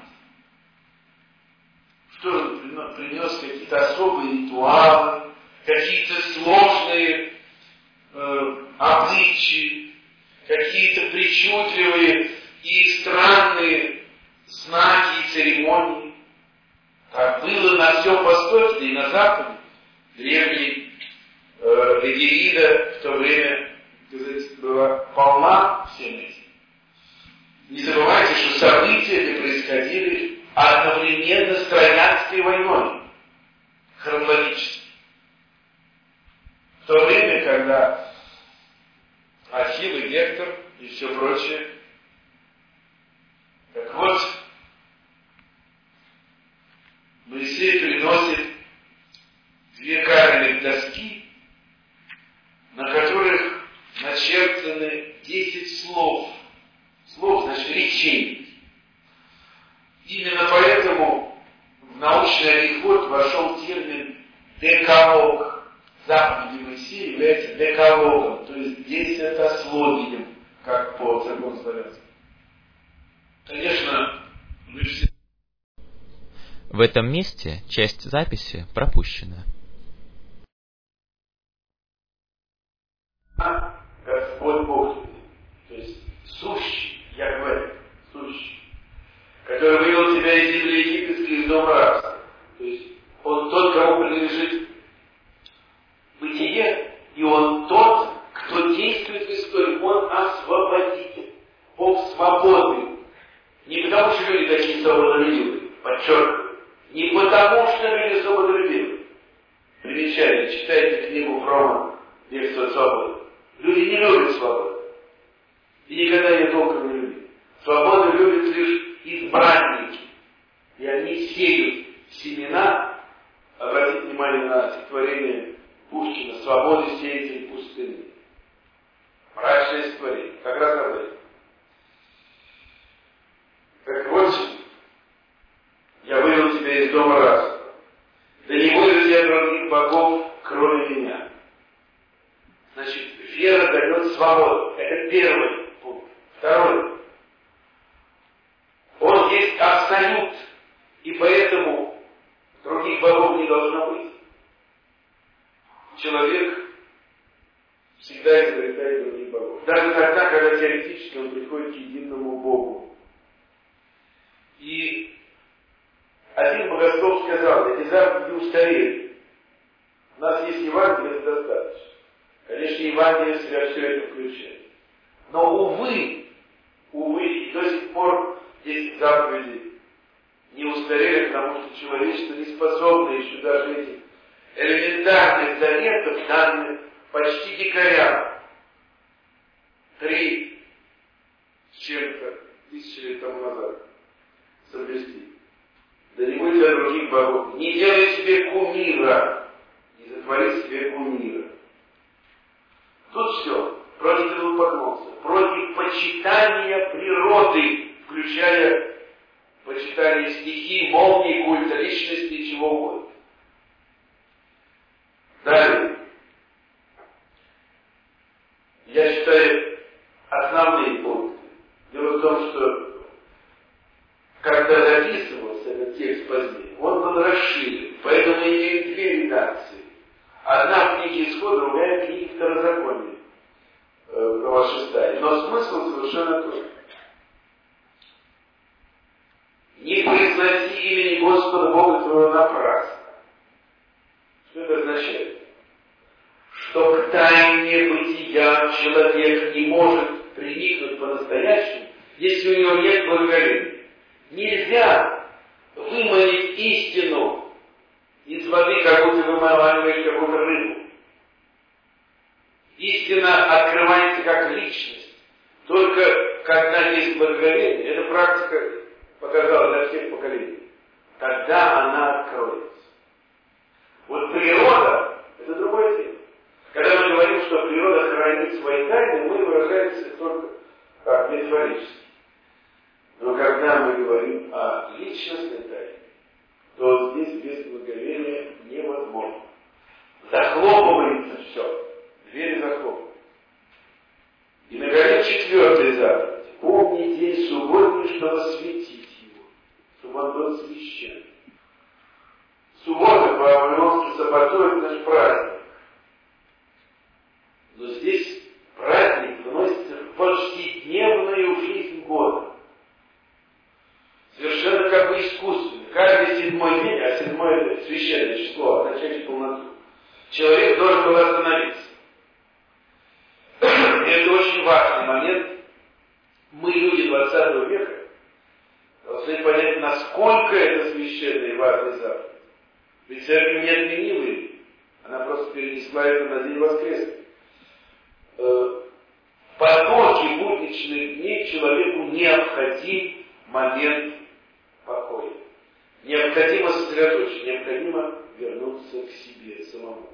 Что он принес? Какие-то особые ритуалы, какие-то сложные э, обычаи, какие-то причудливые и странные знаки и церемонии. Так было на всем Востоке, и на Западе. Древний э, Эгерида в то время сказать, была полна всем этим. Не забывайте, что события эти происходили одновременно с Троянской войной, хронологически. В то время, когда Ахилл и Гектор и все прочее. Так вот, Моисей приносит две каменные доски, на которых начертаны десять слов. Слов, значит, речений. Именно поэтому в научный обиход вошел термин «декалог». Заповеди Моисея является декалогом, то есть десятословием, как по церковнославянски. Конечно, мы все... В этом месте часть записи пропущена. Господь Бог, то есть сущий, я говорю, сущий, который вывел тебя из земли египетской, из дома рабства. То есть он тот, кому принадлежит бытие, и он тот, кто действует в истории, он освободитель, Бог свободный. Не потому, что люди такие свободолюбивые, подчеркиваю, не потому, что люди свободолюбивые. Примечание, читайте книгу Фрома «Бегство от свободы». Люди не любят свободу. И никогда ее толком не любят. Свободу любят лишь избранники. И они сеют семена, обратите внимание на стихотворение Пушкина «Свободы сеятель пустыни». Мрачное стихотворение, как раз об этом. Так вот, я вывел тебя из дома рабства. Да не будет я других богов, кроме меня. Значит, вера дает свободу. Это первый пункт. Второй. Он есть абсолют, и поэтому других богов не должно быть. Человек всегда изобретает других богов. Даже тогда, когда теоретически он приходит к единому Богу. И один богослов сказал, эти заповеди устарели. У нас есть Евангелие, это достаточно. Конечно, Евангелие в себя все это включает. Но, увы, увы, и до сих пор десять заповедей не устарели, потому что человечество не способно еще даже этих элементарных заветов, данных почти дикарям. Три с чем-то тысячи лет тому назад соблюсти. Да не будь для других богов. Не делай себе кумира. Не затвори себе кумира. Тут все. Против идолопоклонства. Против почитания природы, включая почитание стихий, молний, культа, личности и чего угодно. Далее. Я считаю основные пункты. Дело в том, что когда записывался этот текст позднее, он был расширен. Поэтому имеем две редакции. Одна в книге Исход, другая в книге Второзакония. Глава шестая. Но смысл совершенно тот же. Не произноси имени Господа Бога твоего напрасно. Что это означает? Что к тайне бытия человек не может приникнуть по-настоящему, если у него нет благоговения. Нельзя выманить истину из воды, как будто выманиваешь какую-то рыбу. Истина открывается как личность. Только когда есть благоговение, эта практика показала для всех поколений, тогда она откроется. Вот природа – это другое дело. Когда мы говорим, что природа хранит свои тайны, мы выражаемся только как метафорически. Но когда мы говорим о личностной тайне, то здесь без благоговения невозможно. Захлопывается все. Двери захлопываются. И на горе четвертая заповедь. Помни день субботний, чтобы осветить его, чтобы он был священным. Суббота по вавилонски саббату — это наш праздник. Но здесь праздник вносится в повседневную жизнь года. Совершенно как бы искусственно. Каждый седьмой день, а седьмое это священное число, означает полноту, человек должен был остановиться. И момент мы, люди двадцатого века, должны понять, насколько это священная и важная заповедь. Ведь церковь не отменила ее, она просто перенесла это на день воскресный. В потоке будничных дней человеку необходим момент покоя. Необходимо сосредоточиться, необходимо вернуться к себе самому.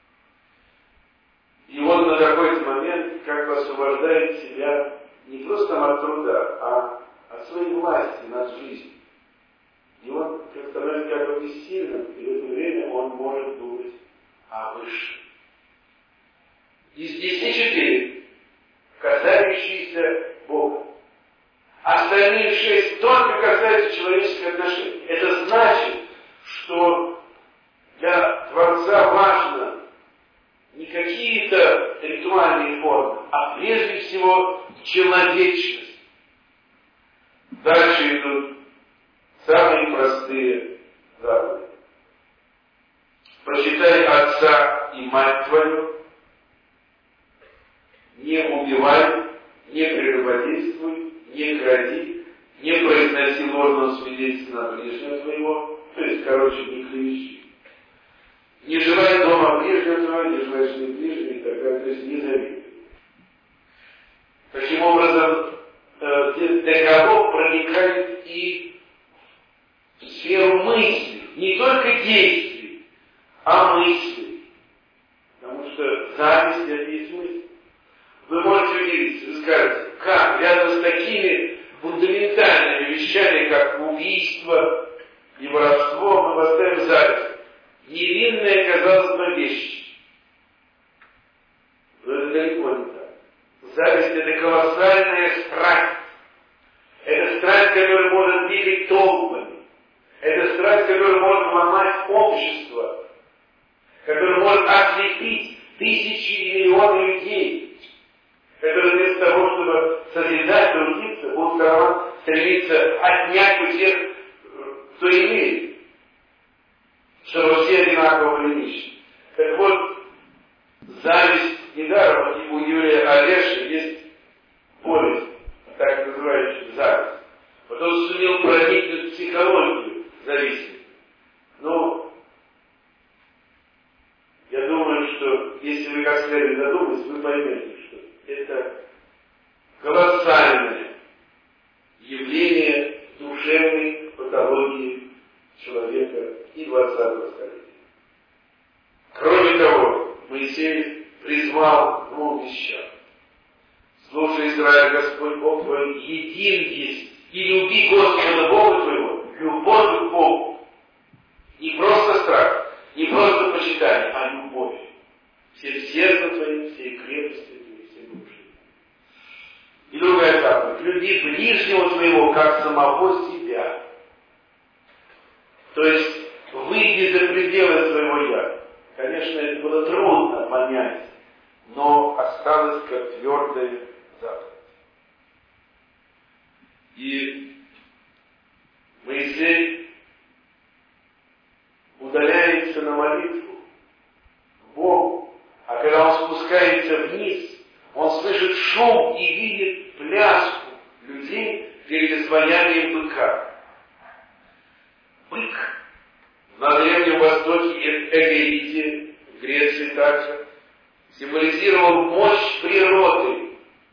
И он на какой-то момент как бы освобождает себя не просто от труда, а от своей власти над жизнью. И он становится как бы бессильным, и в это время он может думать о высшем. Из десяти четыре, касающиеся Бога. Остальные шесть только касаются человеческих отношений. Это значит, что для Творца важно не какие-то ритуальные формы, а прежде всего человечность. Дальше идут самые простые заповеди. Почитай отца и мать твою, не убивай, не прелюбодействуй, не кради, не произноси ложного свидетельства на ближнего твоего, то есть, короче, не клевещи. Не желай дома ближнего твоего, не желай жены ближнего и так далее, то есть не завидуй. Таким образом, договор проникает и в сферу мысли, не только действий, а мыслей. Потому что зависть — это есть мысль. Вы можете удивиться, вы скажете, как рядом с такими фундаментальными вещами, как убийство и воровство, мы поставим зависть. Невинная, казалось бы, вещь. Но это далеко не так. Зависть — это колоссальная страсть. Это страсть, которая может двигать толпами. Это страсть, которая может ломать общество. Которая может ослепить тысячи и миллионы людей. Которые вместо того, чтобы созидать, трудиться, будут стремиться отнять у тех, кто имеет. Чтобы все одинаково были нищие. Так вот, зависть недаром, у Юрия Олеши есть повесть, так называющая зависть. Вот он сумел проникнуть в психологию зависимости. Но я думаю, что если вы как следует задумаетесь, вы поймете, что это колоссальное явление душевной патологии человека и двадцатого столетия. Кроме того, Моисей призвал к двум вещам. Слушай, Израиль, Господь Бог твой един есть, и люби Господа Бога твоего, любовь к Богу. Не просто страх, не просто почитание, а любовь. Всем сердцем твоим, всей крепости твоей, всем души. И другая заповедь. Люби ближнего твоего, как самого себя. То есть, выйди за пределы своего «я». Конечно, это было трудно понять, но осталось как твердая заповедь. И Моисей удаляется на молитву к Богу, а когда он спускается вниз, он слышит шум и видит пляску людей перед изваянием быка. Бык на Древнем Востоке и Эгейте, в Греции также, символизировал мощь природы.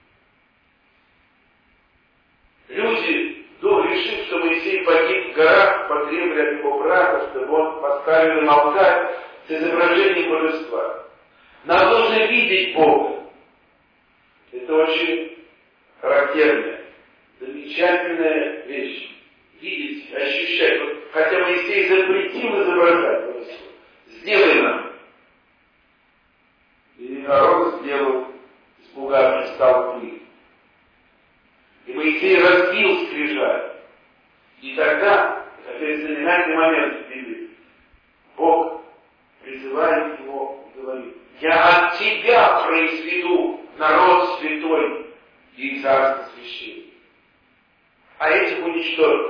Люди, ну, решив, что Моисей погиб в горах, потребовали от его брата, чтобы он поставил им алтарь с изображением божества. Нам нужно видеть Бога. Это очень характерная, замечательная вещь. Видеть, ощущать. Вот, хотя Моисей запретил изображать божество. Сделай нам. И народ сделал, испугавшись, стал плыть. И Моисей разбил скрижаль. И тогда, опять знаменательный момент в Библии, Бог призывает его и говорит: я от тебя произведу народ святой и царство священное. А этих уничтожу.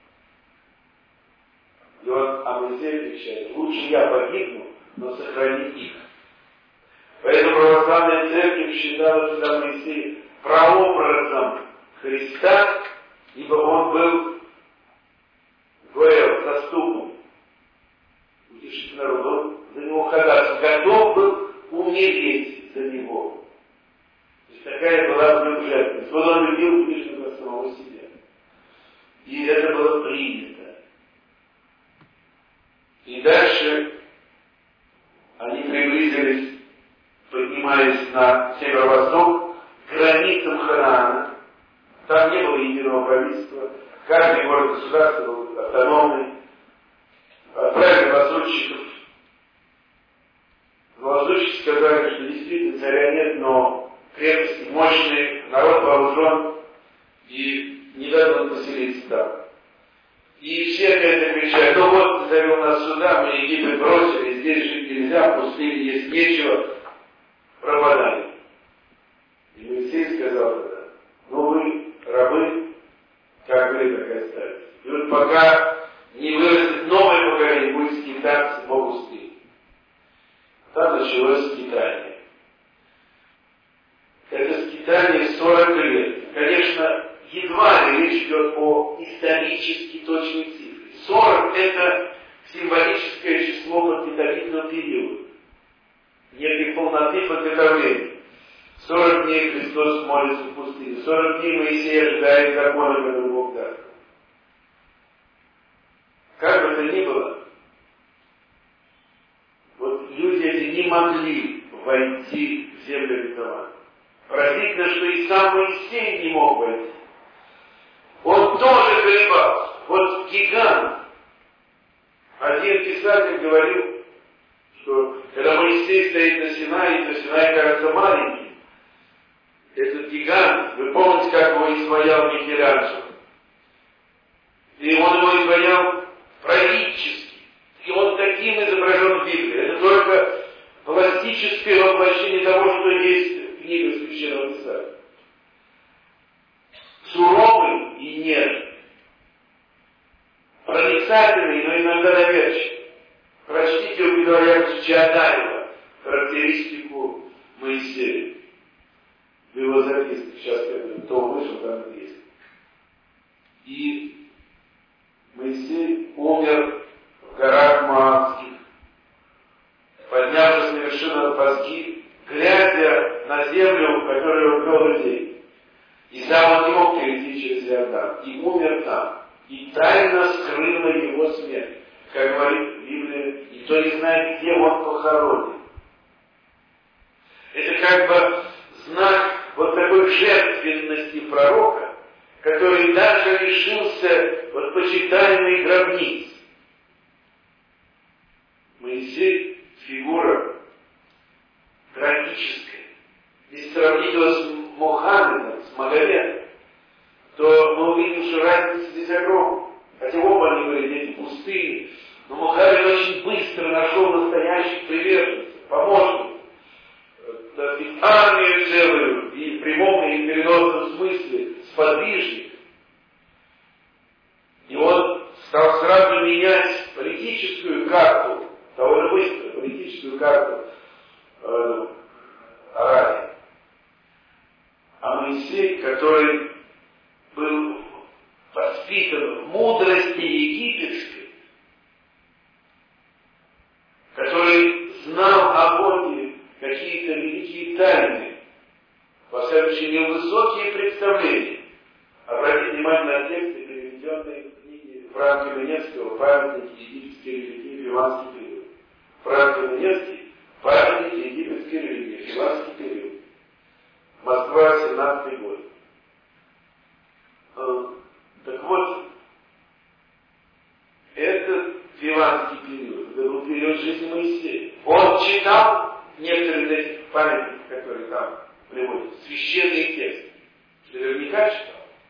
И он, а Моисей отвечает: лучше я погибну, но сохрани их. Поэтому православная церковь считала, что Моисей прообразом Христа, ибо он был Гоэл, заступник, утешитель народа, он за него ходатайствовал, готов был умереть за него. То есть такая была в нем жертва. Вот он любил ближнего как самого себя. И это было принято. И дальше они приблизились, поднимаясь на северо-восток, к границам Ханаана. Там не было единого правительства. Каждый город-государство был автономный. Отправили лазутчиков. Лазутчики сказали, что действительно царя нет, но крепости мощные, народ вооружен, и не дадут поселиться там. И все опять закричали: ну вот, ты завел нас сюда, мы Египет бросили, здесь жить нельзя, в пустыне есть нечего, пропадали. И Моисей сказал тогда: ну вы, рабы, как вы, так и остались. И вот пока не вырастет новое поколение, будет скитаться по пустыне. Там началось скитание. Это скитание сорок лет. Конечно, едва ли речь идет о исторически точной цифре. сорок это символическое число подготовительного периода. Некой полноты подготовления. сорок дней Христос молится в пустыне. сорок дней Моисей ожидает закона, который Бог даст. Как бы то ни было, вот люди эти не могли войти в землю обетованную. Поразительно, что и сам Моисей не мог войти. Он тоже колебался. Вот гигант. Один писатель говорил, что когда Моисей стоит на Синае, то Синай кажется маленьким. Этот гигант, вы помните, как его изваял Микеланджело? И он его изваял пророчески. И он таким изображен в Библии. Это только пластическое воплощение того, что есть в книгах Священного Писания. Суровый и нежный. Проницательный, но иногда доверчивый. Прочтите у Петра Яковлевича Чаадаева характеристику Моисея. В его записке, сейчас кто вышел, там и есть. И Моисей умер в горах Моавских, поднявшись на вершину Пасги, глядя на землю, которую он вел людей. И сам он не мог перейти через Иордан, и умер там. И тайно скрыла его смерть. Как говорит Библия, никто не знает, где он похоронен. Это как бы знак вот такой жертвенности пророка, который даже лишился вот почитаемой гробницы. Моисей — фигура трагическая. Если сравнить его с Мухаммедом, с Магометом, то мы увидим, что разница здесь огромная. Хотя оба они были дети пустыни, но Мухаммед очень быстро нашел настоящих приверженцев, помощников, армию целую, и в прямом и в переносном смысле, сподвижников. И он стал сразу менять политическую карту, довольно быстро, политическую карту э, Аравии. А Моисей, который был воспитан в мудрости египетской, который знал о Боге какие-то великие тайны, во всяком случае, высокие представления. Обратите внимание на тексты, переведенные в книге Франка Венецкого «Памятники египетской религии в Фиванский период». Франк Венецкий «Памятники египетской религии в Фиванский период». Москва, семнадцатый год. Так вот, этот фиванский период, это был период жизни Моисея. Он читал некоторые из этих памятников, которые там приводятся, священные тексты. Наверняка читал.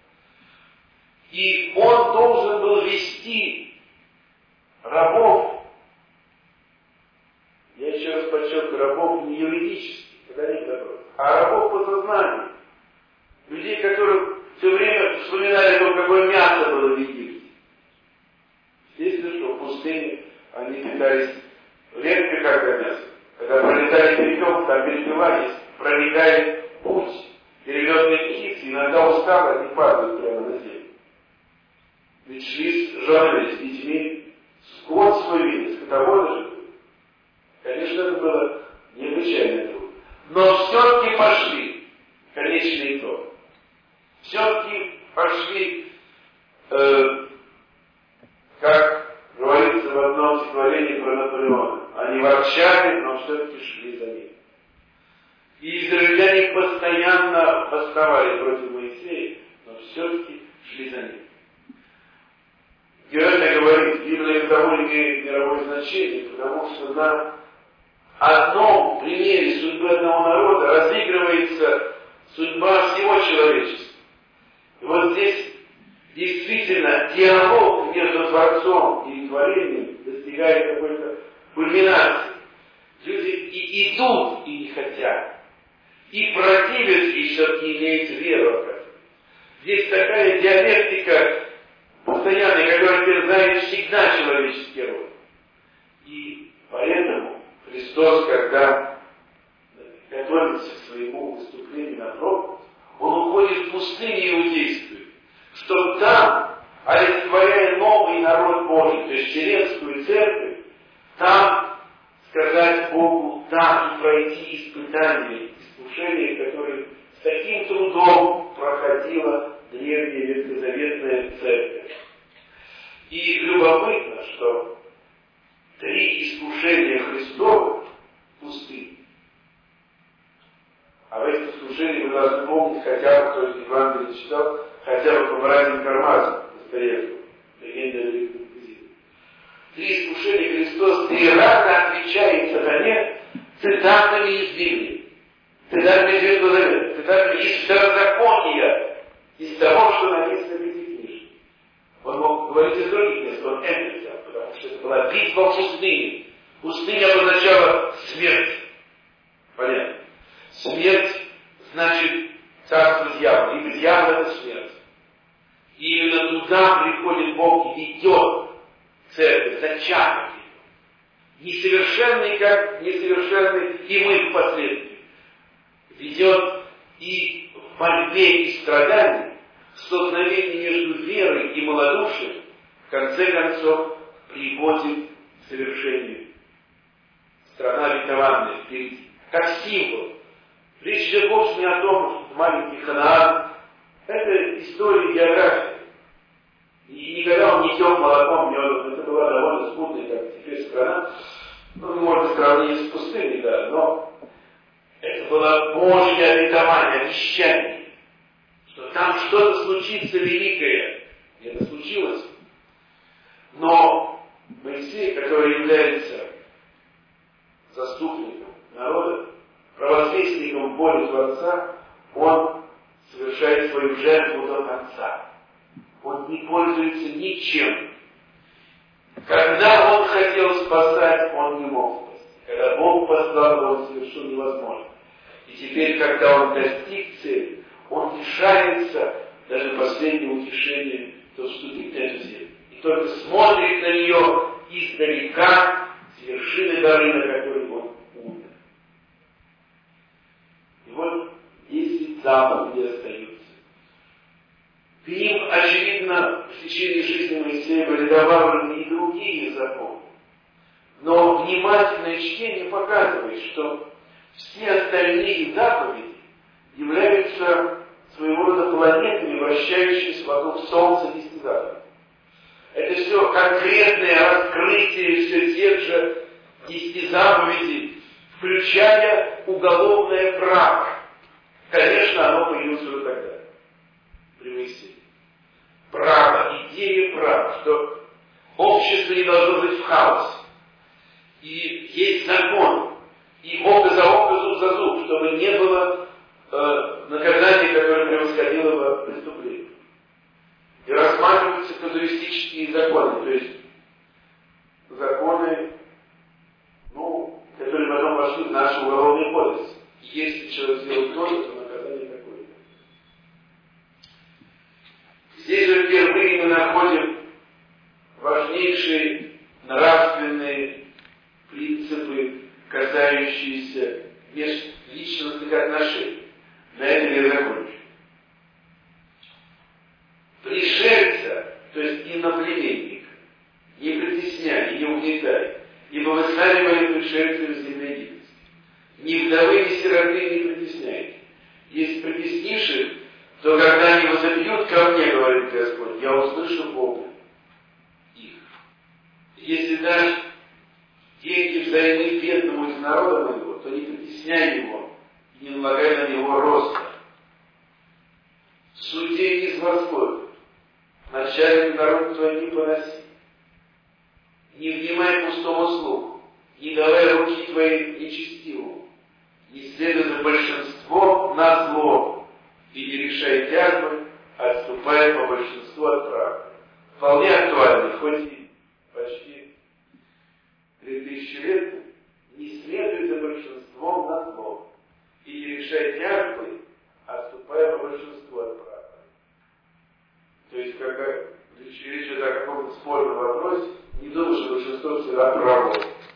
И он должен был вести рабов, я еще раз подчеркиваю, рабов не юридически, когда нет вопроса, а рабов по сознанию. Людей, которых все время вспоминали, то, какое мясо было в Египте. Естественно, что в пустыне они питались редко как мясо. Когда пролетали перекресток, там перепевались, проникали путь. перелетные птицы иногда устало не падают прямо на землю. Ведь шли с женами, с детьми, скот свой видели, скотоводы же были. Конечно, это было необычайно трудно. Но все-таки пошли, конечный итог. Все-таки пошли, э, как говорится в одном стихотворении про Наполеона. Они ворчали, но все-таки шли за ним. И израильтяне постоянно восставали против Моисея, но все-таки шли за ним. Георгий говорит, Библия потому имеет мировое значение, потому что на одном примере судьбы одного народа разыгрывается судьба всего человечества. И вот здесь действительно диалог между Творцом и творением достигает какой-то кульминации. Люди и идут, и не хотят. И противятся, и все-таки имеют веру. Здесь такая диалектика постоянная, которая терзает всегда человеческий род. И поэтому Христос, когда готовится к своему выступлению на проповедь, Он уходит в пустыню иудейскую, чтобы там, олицетворяя новый народ Божий, то есть Вселенскую церковь, там сказать Богу да и пройти испытания, искушения, которые с таким трудом проходила древняя ветхозаветная церковь. И любопытно, что три искушения Христова в пустыне. А в этих искушениях вы должны помнить, хотя бы, кто из Евангелия читал, хотя бы по братьям Кармазам, Достоевскому, легенда о великом инквизиторе. Три искушения Христос три раза отвечает сатане цитатами из Библии, цитатами из Ветхого Завета, цитатами из Второзакония, из того, что написано в Пятикнижии. Он мог говорить из других мест, он это взял, потому что это была битва в пустыне. Пустыня обозначала смерть. Понятно? Смерть значит царство дьявола, ибо дьявол это смерть. И именно туда приходит Бог и ведет церковь, зачаток. Несовершенный, как несовершенный и мы впоследствии. Ведет и в борьбе и страдании, в столкновении между верой и малодушием, в конце концов, приводит к совершению. Страна обетованная впереди, как символ. Речь идет вовсе не о том, что маленький Ханаан — это история географии. И никогда он не тек молоком, медом. Это была довольно скудная, как теперь, страна. Ну, можно сравнить с пустыней, да, но это было Божье обетование, обещание, что там что-то случится великое. И это случилось. Но Моисей, который является заступником народа, провозвестником воли Творца, он совершает свою жертву до конца. Он не пользуется ничем. Когда он хотел спасать, он не мог спасти. Когда Бог послал его, он совершил невозможно. И теперь, когда он достиг цели, он решается, даже последнее утешение, то вступить на эту землю. И только смотрит на нее издалека, с вершины горы, на которой он умер. И вот десять заповедей остаются. К ним, очевидно, в течение жизни Моисея были добавлены и другие законы. Но внимательное чтение показывает, что все остальные заповеди являются своего рода планетами, вращающимися вокруг Солнца десяти заповедей. Это все конкретное раскрытие все тех же десяти заповедей, включая уголовное право. Конечно, оно появилось уже тогда, при Моисее. Право, идея права, что общество не должно быть в хаосе. И есть закон, и око за око, зуб за зуб, чтобы не было э, наказания, которое превосходило бы преступление. И рассматриваются казуистические законы, то есть законы, ну, которые потом вошли в наш уголовный кодекс. Если человек сделал то-то, то наказание такое. Здесь же впервые мы находим важнейшие нравственные принципы, касающиеся межличностных отношений. На этом я закончу. Пришельца, то есть иноплеменника, не притесняй, не угнетай, ибо вы сами были пришельцы в земле египетской. Ни вдовы, ни сироты не притесняйте. Если притеснишь их, то когда они возопьют ко мне, говорит Господь, я услышу вопль их. Если дашь деньги взаймы бедному из народа моего, то не притесняй его и не налагай на него роста. Судей не злословит, начальник народа твой не поноси. Не внимай пустому слуху, не давай руки твоей нечестивому, не следуй за большинством на зло, и не решай тягбы, отступая по большинству от правды. Вполне актуально, хоть и почти три тысячи лет, не следуй за большинством на зло, и не решай тягбы, отступая по большинству от правды. То есть, когда речь идет о каком-то спорном вопросе, не думаю, что большинство всегда право.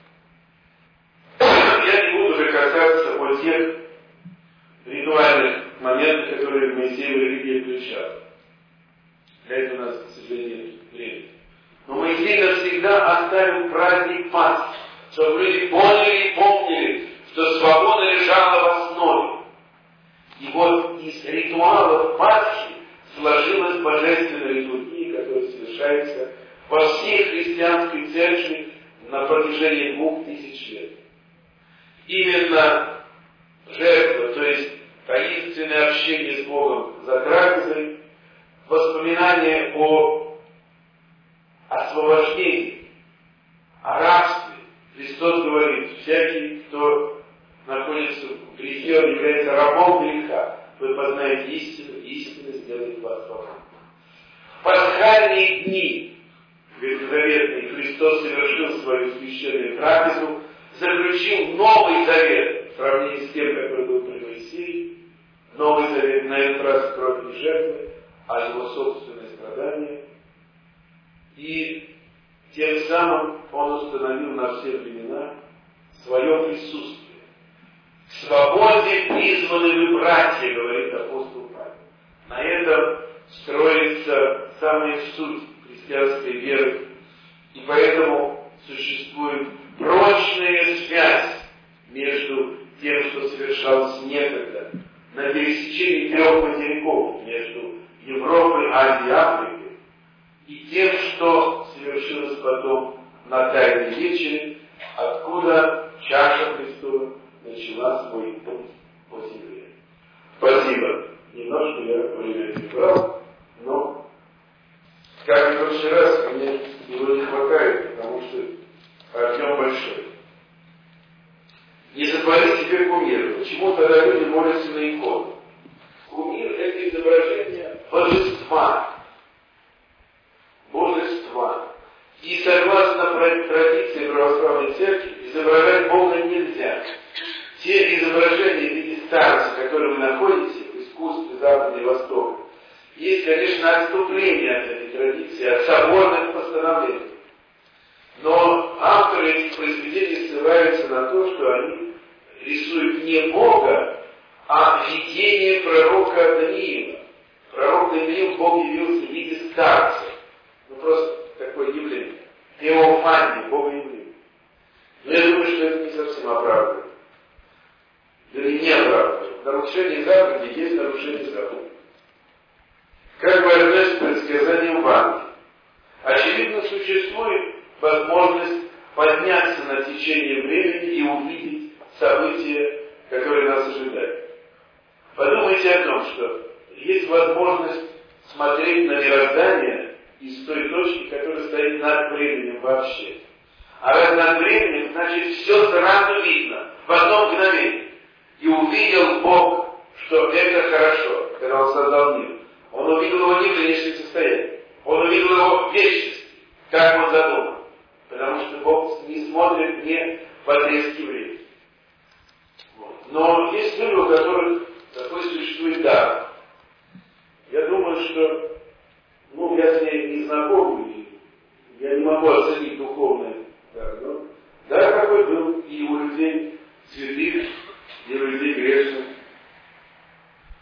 Я не буду уже касаться о тех ритуальных моментах, которые в Моисеевой религии включал. Для этого у нас, к сожалению, нет времени. Но Моисей навсегда оставил праздник Пасхи, чтобы люди поняли и помнили, что свобода лежала в основе. И вот из ритуалов Пасхи сложилась божественная литургия, которая совершается во всей христианской церкви на протяжении двух тысяч лет. Именно жертва, то есть таинственное общение с Богом за трапезой, воспоминание о освобождении, о рабстве. Христос говорит, всякий, кто находится в грехе, он является рабом греха. Вы познаете истину, и истина сделает вас свободным. В пасхальные дни ветхозаветный Христос совершил свою священную трапезу, заключил Новый Завет в сравнении с тем, который был при Моисее. Новый Завет на этот раз кровь не жертвы, а его собственное страдание. И тем самым он установил на все времена свое присутствие. К свободе призваны вы, братья, говорит апостол Павел. На этом строится самая суть христианской веры. И поэтому существует прочная связь между тем, что совершалось некогда на пересечении трех материков, между Европой, Азией и Африкой, и тем, что совершилось потом на Тайной вечере, откуда чаша Христова начала свой путь по земле. Спасибо. Немножко я время прибрал, но, как и в прошлый раз, мне его не хватает, потому что объем большой. Не сотвори себе кумир. Почему тогда люди молятся на икону? Кумир — это изображение божества. Божества. И согласно традиции православной церкви, изображать Бога нельзя. Те изображения в виде старца, которые вы находите в искусстве Запада и Востока, есть, конечно, отступление от этой традиции, от соборных постановлений. Но авторы этих произведений ссылаются на то, что они рисуют не Бога, а видение пророка Даниила. Пророк Даниил, Бог явился в виде старца. Ну, просто такое явление. Теофания, Богоявление. Но я думаю, что это не совсем оправдано. Или не оправдано. Нарушение заповеди есть нарушение заповеди. Как бы относится к предсказаниям в Англии. Очевидно, существует возможность подняться на течение времени и увидеть события, которые нас ожидают. Подумайте о том, что есть возможность смотреть на мироздание из той точки, которая стоит над временем вообще. А раз над временем, значит, все сразу видно, в одно мгновение. И увидел Бог, что это хорошо, когда Он создал мир. Он увидел его не в конечном состоянии. Он увидел его в вечности, как Он задумал. Потому что Бог не смотрит не в отрезки времени. Вот. Но есть люди, у которых такой существует дар. Я думаю, что, ну, я с ней не знаком, и я не могу оценить духовный дар. Но дар такой был и у людей святых, и у людей грешных.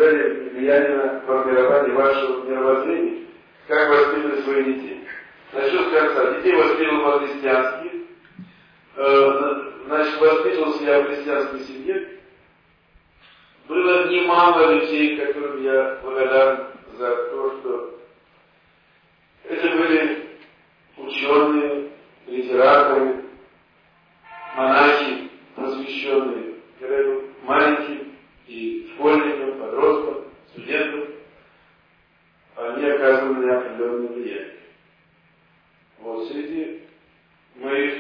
сказали, влияние на формирование вашего мировоззрения, как воспитывать своих детей. Начну с конца. Детей воспитывал по-христиански. Значит, воспитывался я в христианской семье. Было немало людей, которым я благодарен за то, что это были ученые, литераторы, монахи, просвещенные. Когда я был маленьким и школьником, подростком, студентом, они оказывали на меня определенное влияние. Вот среди моих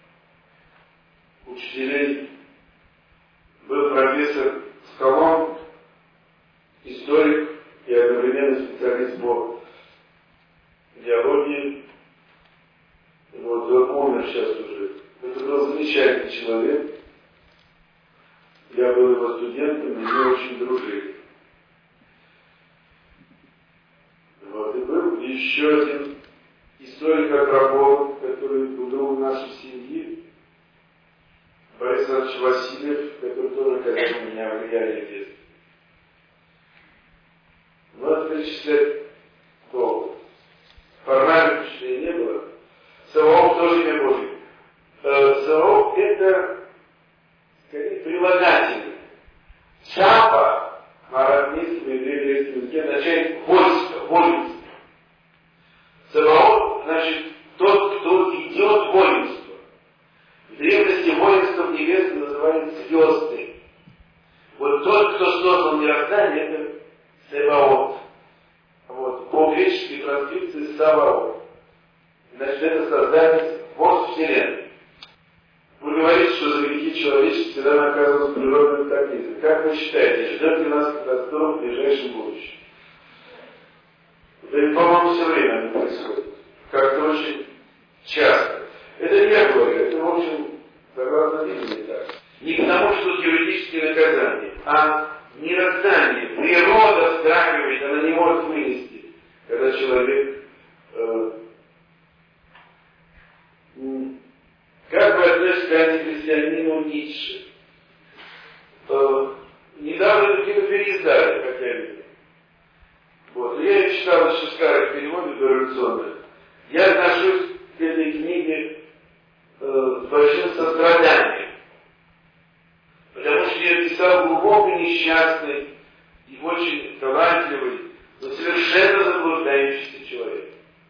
учителей был профессор Скалон, историк и одновременно специалист по идеологии. Вот, он умер сейчас уже. Это был замечательный человек. Я был его студентом, и мы очень дружили. Вот, и был еще один историк-антрополог, который был другом нашей семьи, Борис Иванович Васильев, который тоже, конечно, меня влияли в детстве. Но это перечислять долго. Формальных впечатлений не было. Саваоф тоже имя Божие. Саваоф это скорее прилагательное. Чапа на арамейском и древнегреческом языке означает войско, воинство. Саваоф значит тот, кто ведет воинство. В древности воинством небесным называли звезды. Вот тот, кто создал мироздание, это Саваоф. Вот. По греческой транскрипции Саваоф. Значит, это создатель, вождь Вселенной. Вы говорите, что за грехи человечества всегда наказывают природным катаклизмом. Как вы считаете, ждет ли нас катастрофа в ближайшем будущем? Да и, по-моему, все время они происходят. Как-то очень часто. Это не я говорю, это, в общем, согласно Библии так. Не к тому, что юридические наказания, а мироздание. Природа вздрагивает, она не может вынести, когда человек... Э, как вы относитесь к антихристианину Ницше? Э, недавно эту книгу переиздали, как я видел. Вот. Я ее читал еще в старых переводах дореволюционных. Я отношусь к этой книге э, с большим состраданием. Потому что я писал глубоко несчастный и очень талантливый, но совершенно заблуждающийся человек.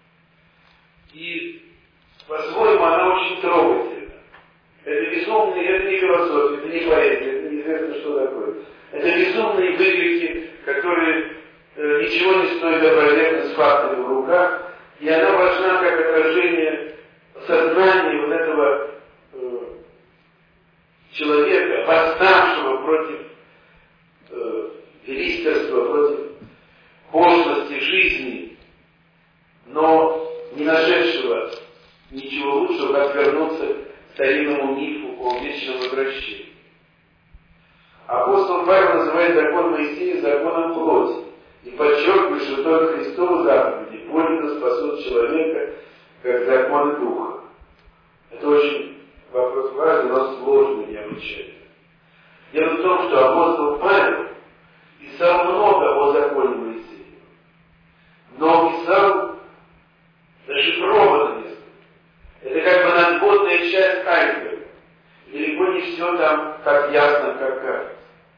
И по-своему она очень трогательна. Это безумные, это не философия, это не поэзия, это неизвестно что такое. Это безумные выкрики, которые э, ничего не стоит опровергнуть с фактами в руках, и она важна как отражение сознания вот этого э, человека, восставшего против э, величества, против пошлости жизни, но не нашедшего ничего лучшего, как вернуться к старинному мифу о вечном возвращении. Апостол Павел называет закон Моисея законом плоти и подчеркивает, что только Христовы заповеди подлинно спасут человека, как законы Духа. Это очень вопрос важный, но сложный необычайно. Дело в том, что апостол Павел писал много о законе Моисея, но писал зашифрованно несколько. Это как бы надводная часть айсберга. Далеко не все там так ясно, как кажется.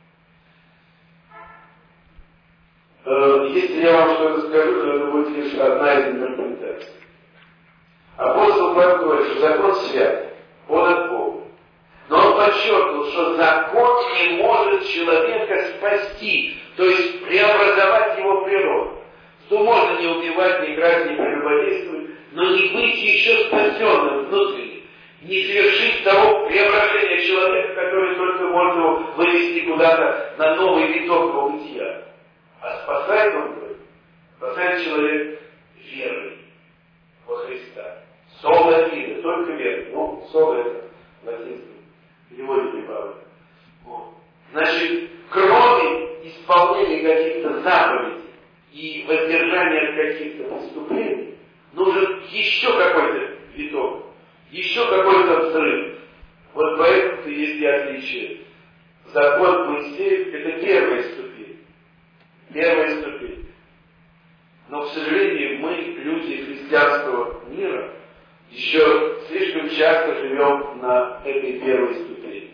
Если я вам что-то скажу, то это будет лишь одна из интерпретаций. Апостол Павел говорит, что закон свят, он от Бога. Но он подчеркнул, что закон не может человека спасти, то есть преобразовать его природу. Что можно не убивать, не красть, не прелюбодействовать, но не быть еще спасенным внутренне, не совершить того преображения человека, которое только можно его вывести куда-то на новый виток его бытия. А спасает он, говорит, спасает человек верой во Христа. Соло фиде, только верой. Ну, соло это в латинском переводе прибавлено. Вот. Значит, кроме исполнения каких-то заповедей и воздержания от каких-то преступлений, нужен еще какой-то виток, еще какой-то взрыв. Вот поэтому-то есть и отличие. Закон Моисеев – это первая ступень. первая ступень. Но, к сожалению, мы, люди христианского мира, еще слишком часто живем на этой первой ступени.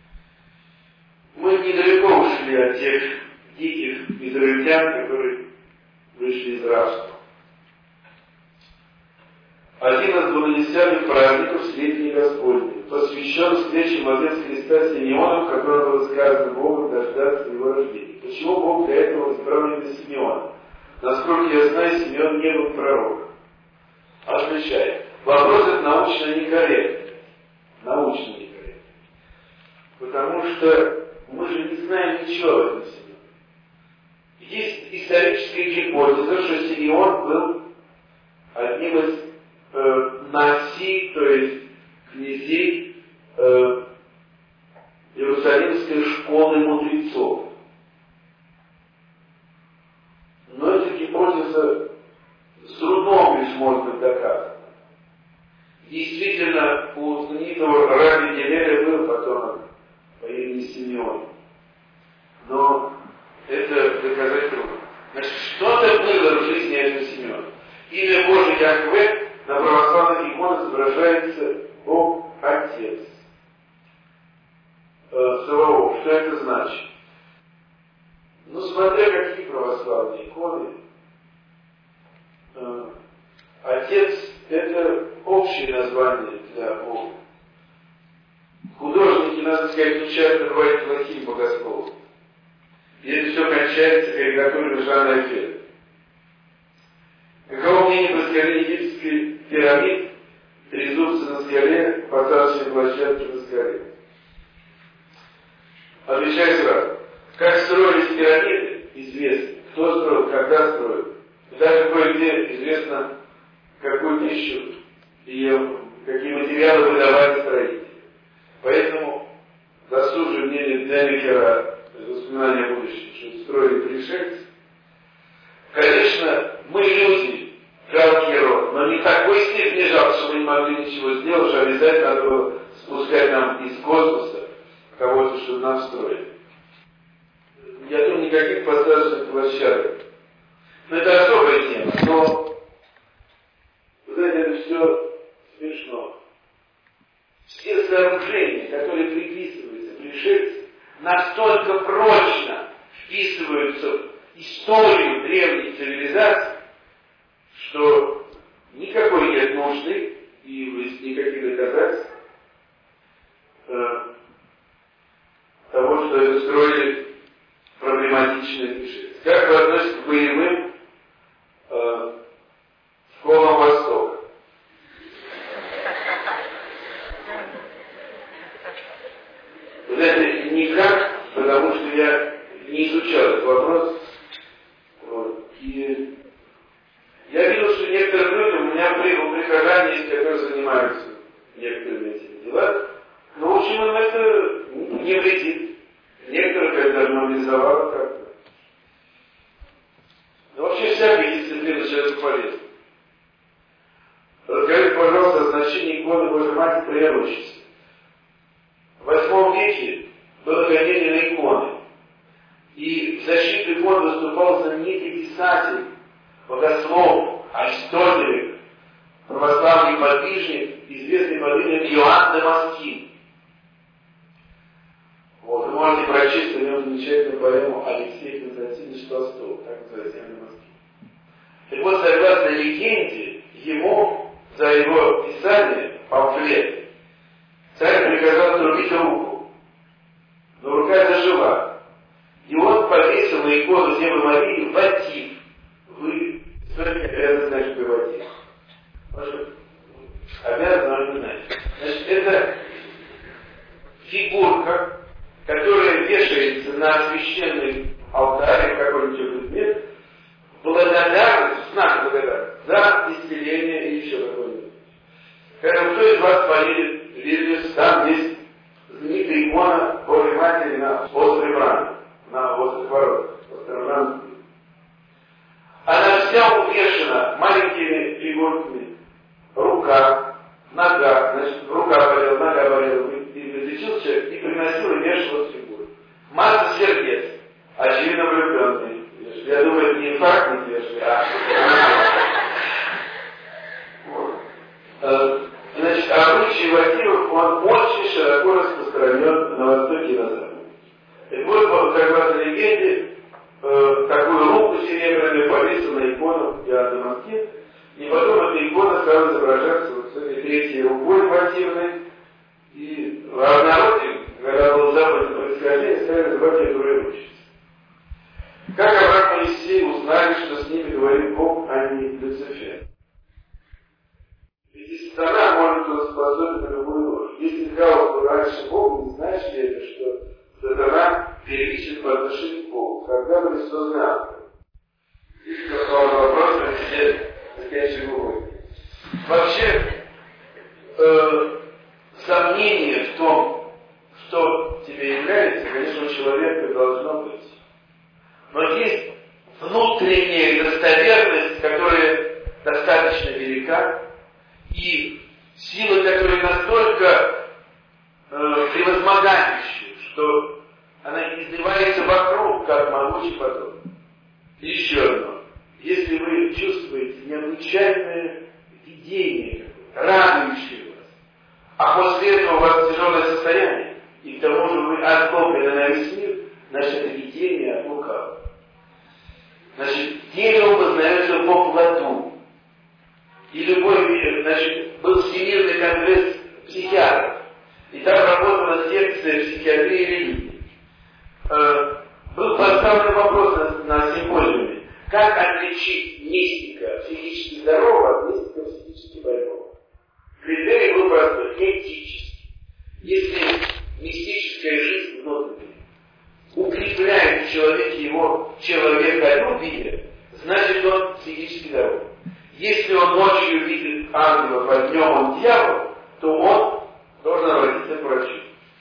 Мы недалеко ушли от тех диких израильтян, которые вышли из рабства. Один из благодесятых праздников Летний Господний посвящен встрече младенца Христа с Симеоном, которому было сказано Богу дождаться его рождения. Почему Бог для этого избрал именно Симеона? Насколько я знаю, Симеон не был пророком. Отвечает. Вопрос этот научно некорректный. Научно некорректный. Потому что мы же не знаем ничего об этом Симеоне. Есть историческая гипотеза, что Симеон был одним из э, наси, то есть князей э, Иерусалимской школы мудрецов. Но эта гипотеза с трудом лишь может быть доказана. Действительно, у знаменитого раби Гилеля был потомок по имени Симеон. Но это доказать трудно. Значит, что-то было в жизни этого Симеона. Имя Божие Яхве на православных иконах изображается Бог Отец. Э, Саваоф. Что это значит? Ну, смотря какие православные иконы, э, Отец – это общее название для Бога. Художники, надо сказать, не часто бывают плохими богословами. И это все кончается карикатурой Жана Эфеля. Каково мнение по скале египетской пирамид, трезубцы на скале, посадочной площадке на скале? Отвечаю сразу. Как строились пирамиды, известно. Кто строил, когда строил. И даже кое-где известно, какую пищу и какие материалы выдавали строители. Поэтому досужие мнение Демекера, воспоминания о будущем, что строили пришельцы. Конечно, мы люди, жалкий род, но не такой степени жалко, что мы не могли ничего сделать, что обязательно надо было спускать нам из космоса кого-то, чтобы нас строили. Я думаю, никаких посадочных площадок. Но это особая тема. Но, вы знаете, это все смешно. Все сооружения, которые приписываются пришельцам, настолько прочно вписываются в историю древних цивилизаций, что никакой нет нужды и никаких доказательств э, того, что это строили проблематичные пришельцы. Как вы относитесь к боевым э, школам Востока? Вот это никак, потому что я не изучал этот вопрос. Вот. И я видел, что некоторые люди, у меня был прихожане, есть, которые занимаются некоторыми этими делами, но, в общем, им это не вредит. Некоторых это даже мобилизовало как-то. Но вообще всякая дисциплина человеку полезна. Расскажите, пожалуйста, о значении иконы Божьей Матери пророчества. В восьмом веке было гонение на иконы. И в защиту икон выступал знаменитый писатель, богослов, Аристотель, православный подвижник, известный под именем Иоанн Дамаскин. Вот, вы можете прочесть о нем замечательную поэму Алексея Константиновича Толстого, так называется «Иоанн Дамаскин». Так вот, согласно легенде, ему за его писание, памфлет, царь приказал отрубить руку, но рука зажила. И он повесил на икону Девы Марии ватив. Вы историки обязаны знать, что такое ватив. Может, обязаны, но не знаете. Значит, это фигурка, которая вешается на священный алтарь, какой-нибудь предмет, благодарность, знак благодарности за исцеление или еще какое-нибудь. Поэтому кто из вас поедет в Вильнюс, там есть знаменитая икона Божьей Матери на острове Бран, на острове Ворот, остров Бран. Она вся увешана маленькими фигурками. Рука, нога, значит, рука болела, нога болела, и излечил человек, и приносил и вешал эту фигуру. Масса сердец, очевидно влюбленные. Я консервативной, и в народе, когда был западное происхождение, стали называть ее троевучицей. Как Авраам и Моисей узнали, что с ними говорит Бог, а не Люцифер? Ведь и сатана может быть способен на любую ложь. Если хаос был раньше Бога, не знаешь ли это, что сатана первичен по отношению к Богу? Когда бы Христос знал? Видите, какой вопрос, но все настоящие глубокие. Вообще, э, сомнение в том, что тебе является, конечно, у человека должно быть. Но есть внутренняя достоверность, которая достаточно велика, и сила, которая настолько э, превозмогающая, что она изливается вокруг, как могучий поток. И еще одно. Если вы чувствуете необычайное видение, радующее вас, а после этого у вас тяжелое состояние, и к тому же вы озлоблены на весь мир, значит, это видение от лукавого. Значит, дерево познается по плоду. И любой, значит, был Всемирный конгресс психиатров. И там работала секция психиатрии и религии. Э, был поставлен вопрос на, на симпозиуме, как отличить мистика психически здорового от мистика психически больного. Критерий был простой, этический. Если мистическая жизнь внутренняя укрепляет в человеке его человеколюбие, значит он психически здоров. Если он ночью видит ангела, а днем он дьявол, то он должен обратиться к врачу.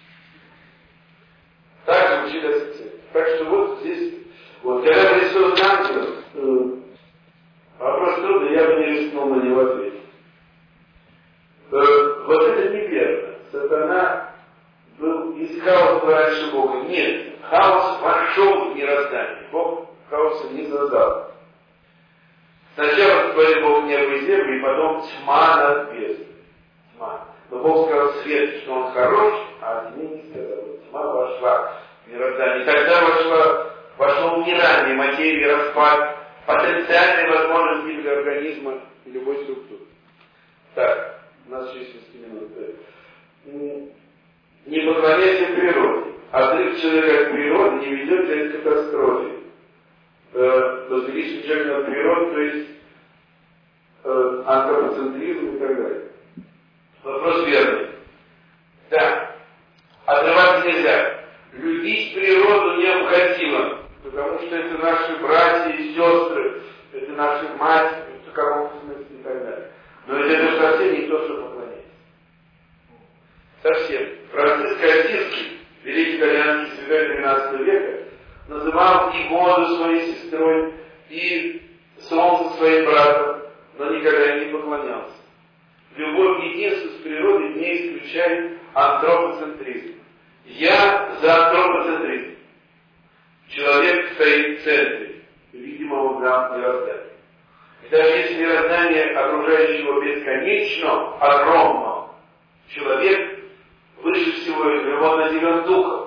Так звучит эта цель. Так что вот здесь, вот, когда Христос ангел, э, вопрос трудный, я бы не рискнул на него ответить. Э, вот это неверно. Сатана был из хаоса раньше Бога. Нет, хаос вошел в мироздание. Бог хаоса не создал. Сначала сотворил Бог небо и землю, и потом тьма над бездной. Тьма. Но Бог сказал свет, что он хорош, а тьме не сказал. Тьма вошла в мироздание. И тогда вошло, вошло умирание материи, распад, потенциальные возможности для организма и любой структуры. Так, у нас шестьдесят минут. Не поклоняйся природе. Отрыв человека от природы не ведет тебя к катастрофе. Э, возвеличить человека от природы, то есть э, антропоцентризм и так далее. Вопрос верный. Да, отрываться нельзя. Любить природу необходимо, потому что это наши братья и сестры, это наши мать, в каком смысле и так далее. Но ведь это совсем не то, что поклоняется. Совсем. Франциск Ассизский, великий итальянский святой двенадцатого века, называл и воду своей сестрой, и солнце своим братом, но никогда не поклонялся. Любовь к единству с природой не исключает антропоцентризм. Я за антропоцентризм. Человек стоит в центре видимого нам мироздания. И даже если мироздание окружающего бесконечно, огромно, человек выше всего его, он наделен духом.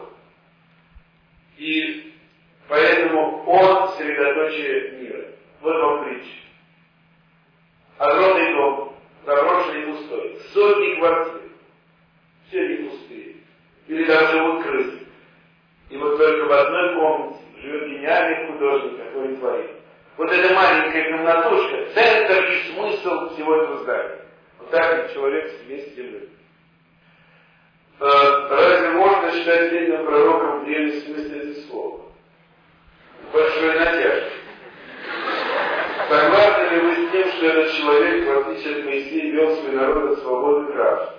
И поэтому он средоточие мира. Вот вам притча. Огромный дом, заброшенный и пустой. Сотни квартир. Все не пустые. Или там живут крысы. И вот только в одной комнате живет гениальный художник, который творит. Вот эта маленькая комнатушка, центр и смысл всего этого здания. Вот так и человек вместе с землей. Разве можно считать средним пророком в древнем смысле этого слова? Большой натяжкой. Согласны ли вы с тем, что этот человек, в отличие от Моисея, вел свой народ от свободы к рабству?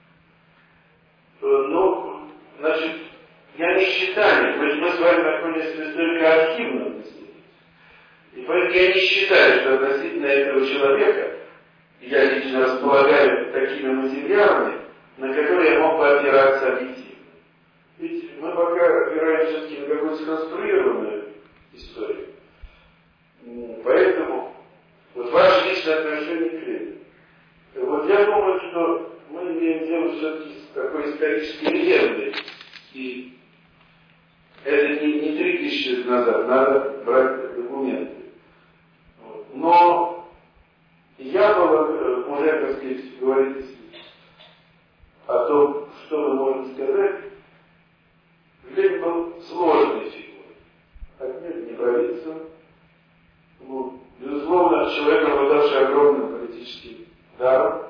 Ну, значит, я не считаю, мы, мы с вами находимся только архивно мыслить. И поэтому я не считаю, что относительно этого человека я лично располагаю такими материалами, на которые я мог бы опираться объективно. Ведь мы пока опираемся все-таки на какую-то сконструированную историю. Поэтому вот ваше личное отношение к Ленину. Вот я думаю, что мы имеем дело все-таки с такой исторической легендой. И это не, не три тысячи лет назад, надо брать документы. Вот. Но я был, уже, так сказать, говорить, о том, что мы можем сказать, Глеб был сложной фигурой. Отнюдь не провидцем. Ну, безусловно, человек, обладавший огромным политическим даром.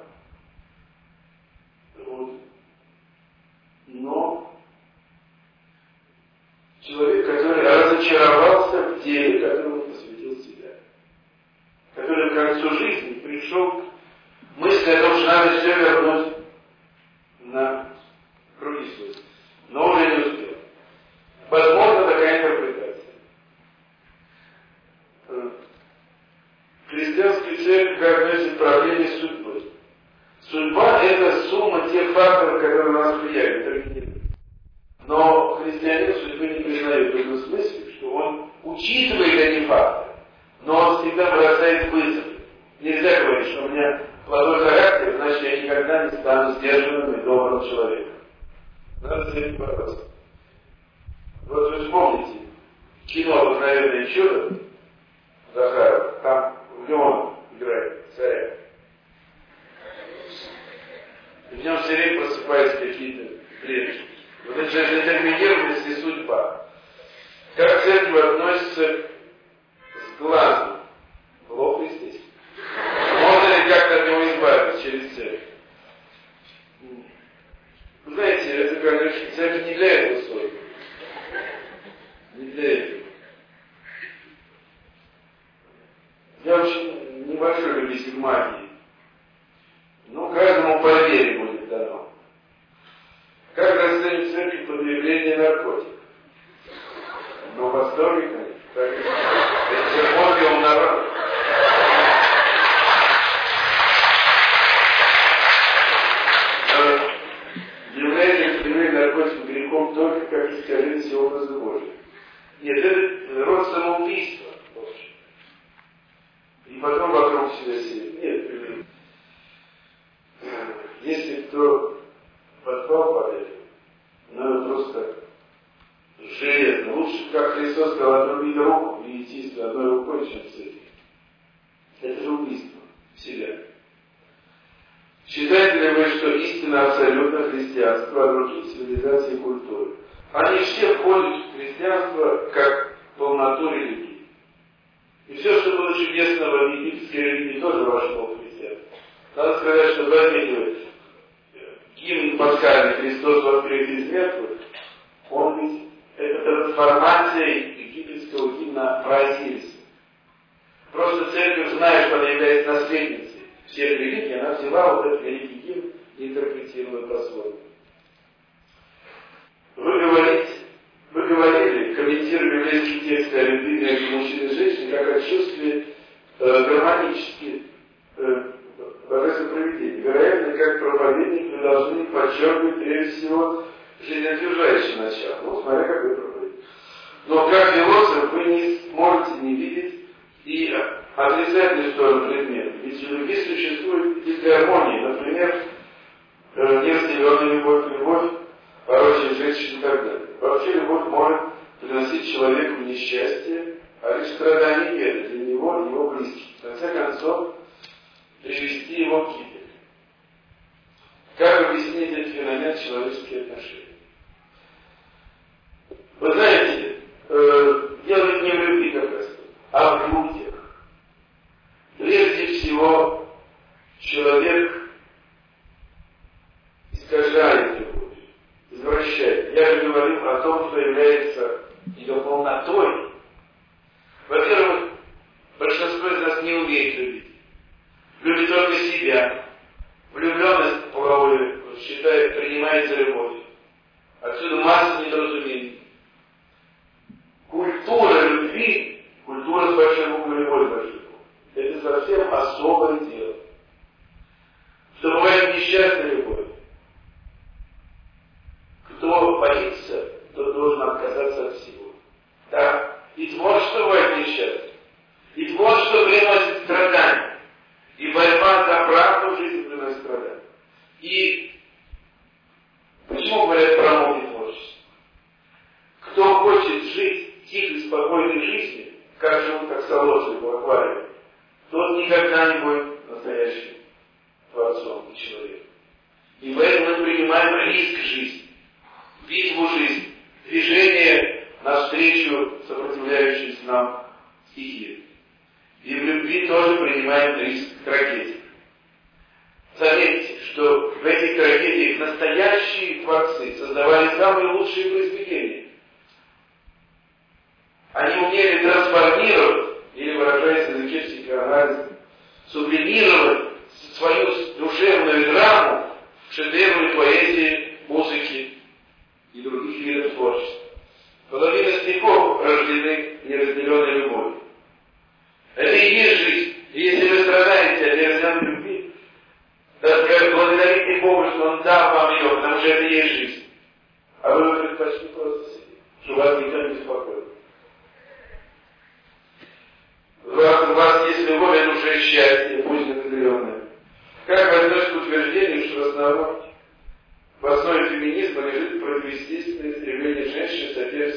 Вот. Но человек, который разочаровался в деле, которому он посвятил себя. Который к концу жизни пришел к мысли о том, что надо все вернуть на круги свои. Но уже не успел. Возможно, такая интерпретация. Христианская церковь относится к проблеме судьбы. Судьба – это сумма тех факторов, которые на нас влияют. Но христианин судьбы не признает в этом смысле, что он учитывает эти факторы, но он всегда бросает вызов. Нельзя говорить, что у меня плохой характер, значит, я никогда не стану сдержанным и добрым человеком. Надо с этим бороться. Вот вы вспомните кино «Обыкновенное чудо» Захарова, там Леон играет царя. И в нем все время просыпаются какие-то прелести. Вот это же детерминированность и судьба. Как церковь относится с глазом? Плохо, естественно. Можно ли как-то от него избавиться через церковь? Вы знаете, это, конечно, церковь не для этого создана. Не для этого. Я очень небольшой любитель магии. Но каждому по вере будет дано. Как расценить церковь потребление наркотиков? Ну, в восторге, конечно. Так, это же морбиум народа. Является потребление наркотиков грехом только как искажение всего образа Божия. Нет, это род самоубийства. И потом вокруг себя сидит. Нет, если кто подпал под это, надо просто железно. Лучше, как Христос сказал, отрубить руку и идти с одной рукой, чем с этим. Это же убийство себя. Считаете ли вы, что истина абсолютно христианство, а другие цивилизации и культуры? Они все входят в христианство как полноту религии. И все, что было чудесного в египетской религии, тоже вошло в христианство. Надо сказать, что возьмите гимн пасхальный «Христос воскрес из мертвых», он ведь это трансформация египетского гимна в Озириса. Просто церковь, зная, что она является наследницей всех религий, она взяла вот этот великий гимн и интерпретировала по-своему. Вы говорите, вы говорили, комментируя библейские тексты о любви между мужчиной и женщиной, как о чувстве э, гармонически э, божественного провидения. Вероятно, как проповедник вы должны подчеркивать прежде всего жизнеутверждающее начало. Ну, смотря как вы проповедник. Но как философ вы не сможете не видеть и отрицательную сторону предмета. Ведь в любви существует дисгармония. Например, неразделенная любовь, любовь, порочная женщина и так далее. Вообще любовь может приносить человеку несчастье, а лишь страдания и беды для него и его близких. В конце концов, привести его к гибели. Как объяснить этот феномен человеческих отношений? Вы знаете, э, дело ведь не в любви как раз, а в людях. Прежде всего, человек искажает любовь, извращает. Я же говорил о том, что является ее полнотой. Во-первых, большинство из нас не умеет любить. Любит только себя. Влюбленность половой считает, принимается любовью. Отсюда масса недоразумений. Культура любви, культура с большой буквы, любовь с большой буквы, это совсем особое дело. Что бывает несчастная любовь. Кто боится, тот должен отказаться от всего. Да? И творчество бывает несчастным. И творчество приносит страдания. И борьба за правду в жизни приносит страдания. И почему говорят про муки творчества? Кто хочет жить тихой, спокойной жизнью, как живут как солодцы в аквариуме, тот никогда не будет настоящим творцом и человеком. И поэтому мы принимаем риск жизни, битву жизни, движение навстречу сопротивляющейся нам стихии. И в любви тоже принимаем риск трагедии. Заметьте, что в этих трагедиях настоящие творцы создавали самые лучшие произведения. Они умели трансформировать, или выражаясь в языке психоанализа, сублимировать свою душевную драму в шедевры поэзии, музыки и других видов творчества. Половина стихов рождены неразделенной любовью. Это и есть жизнь. И если вы страдаете от неразделенной любви, то благодарите Богу, что Он дал вам ее, потому что это и есть жизнь. А вы предпочли просто сидеть, чтобы вас никто не беспокоил. У вас, у вас есть любовь, это уже счастье, пусть неразделенное. Как вы относитесь к утверждению, что в основном в основе феминизма лежит противоестественное стремление женщин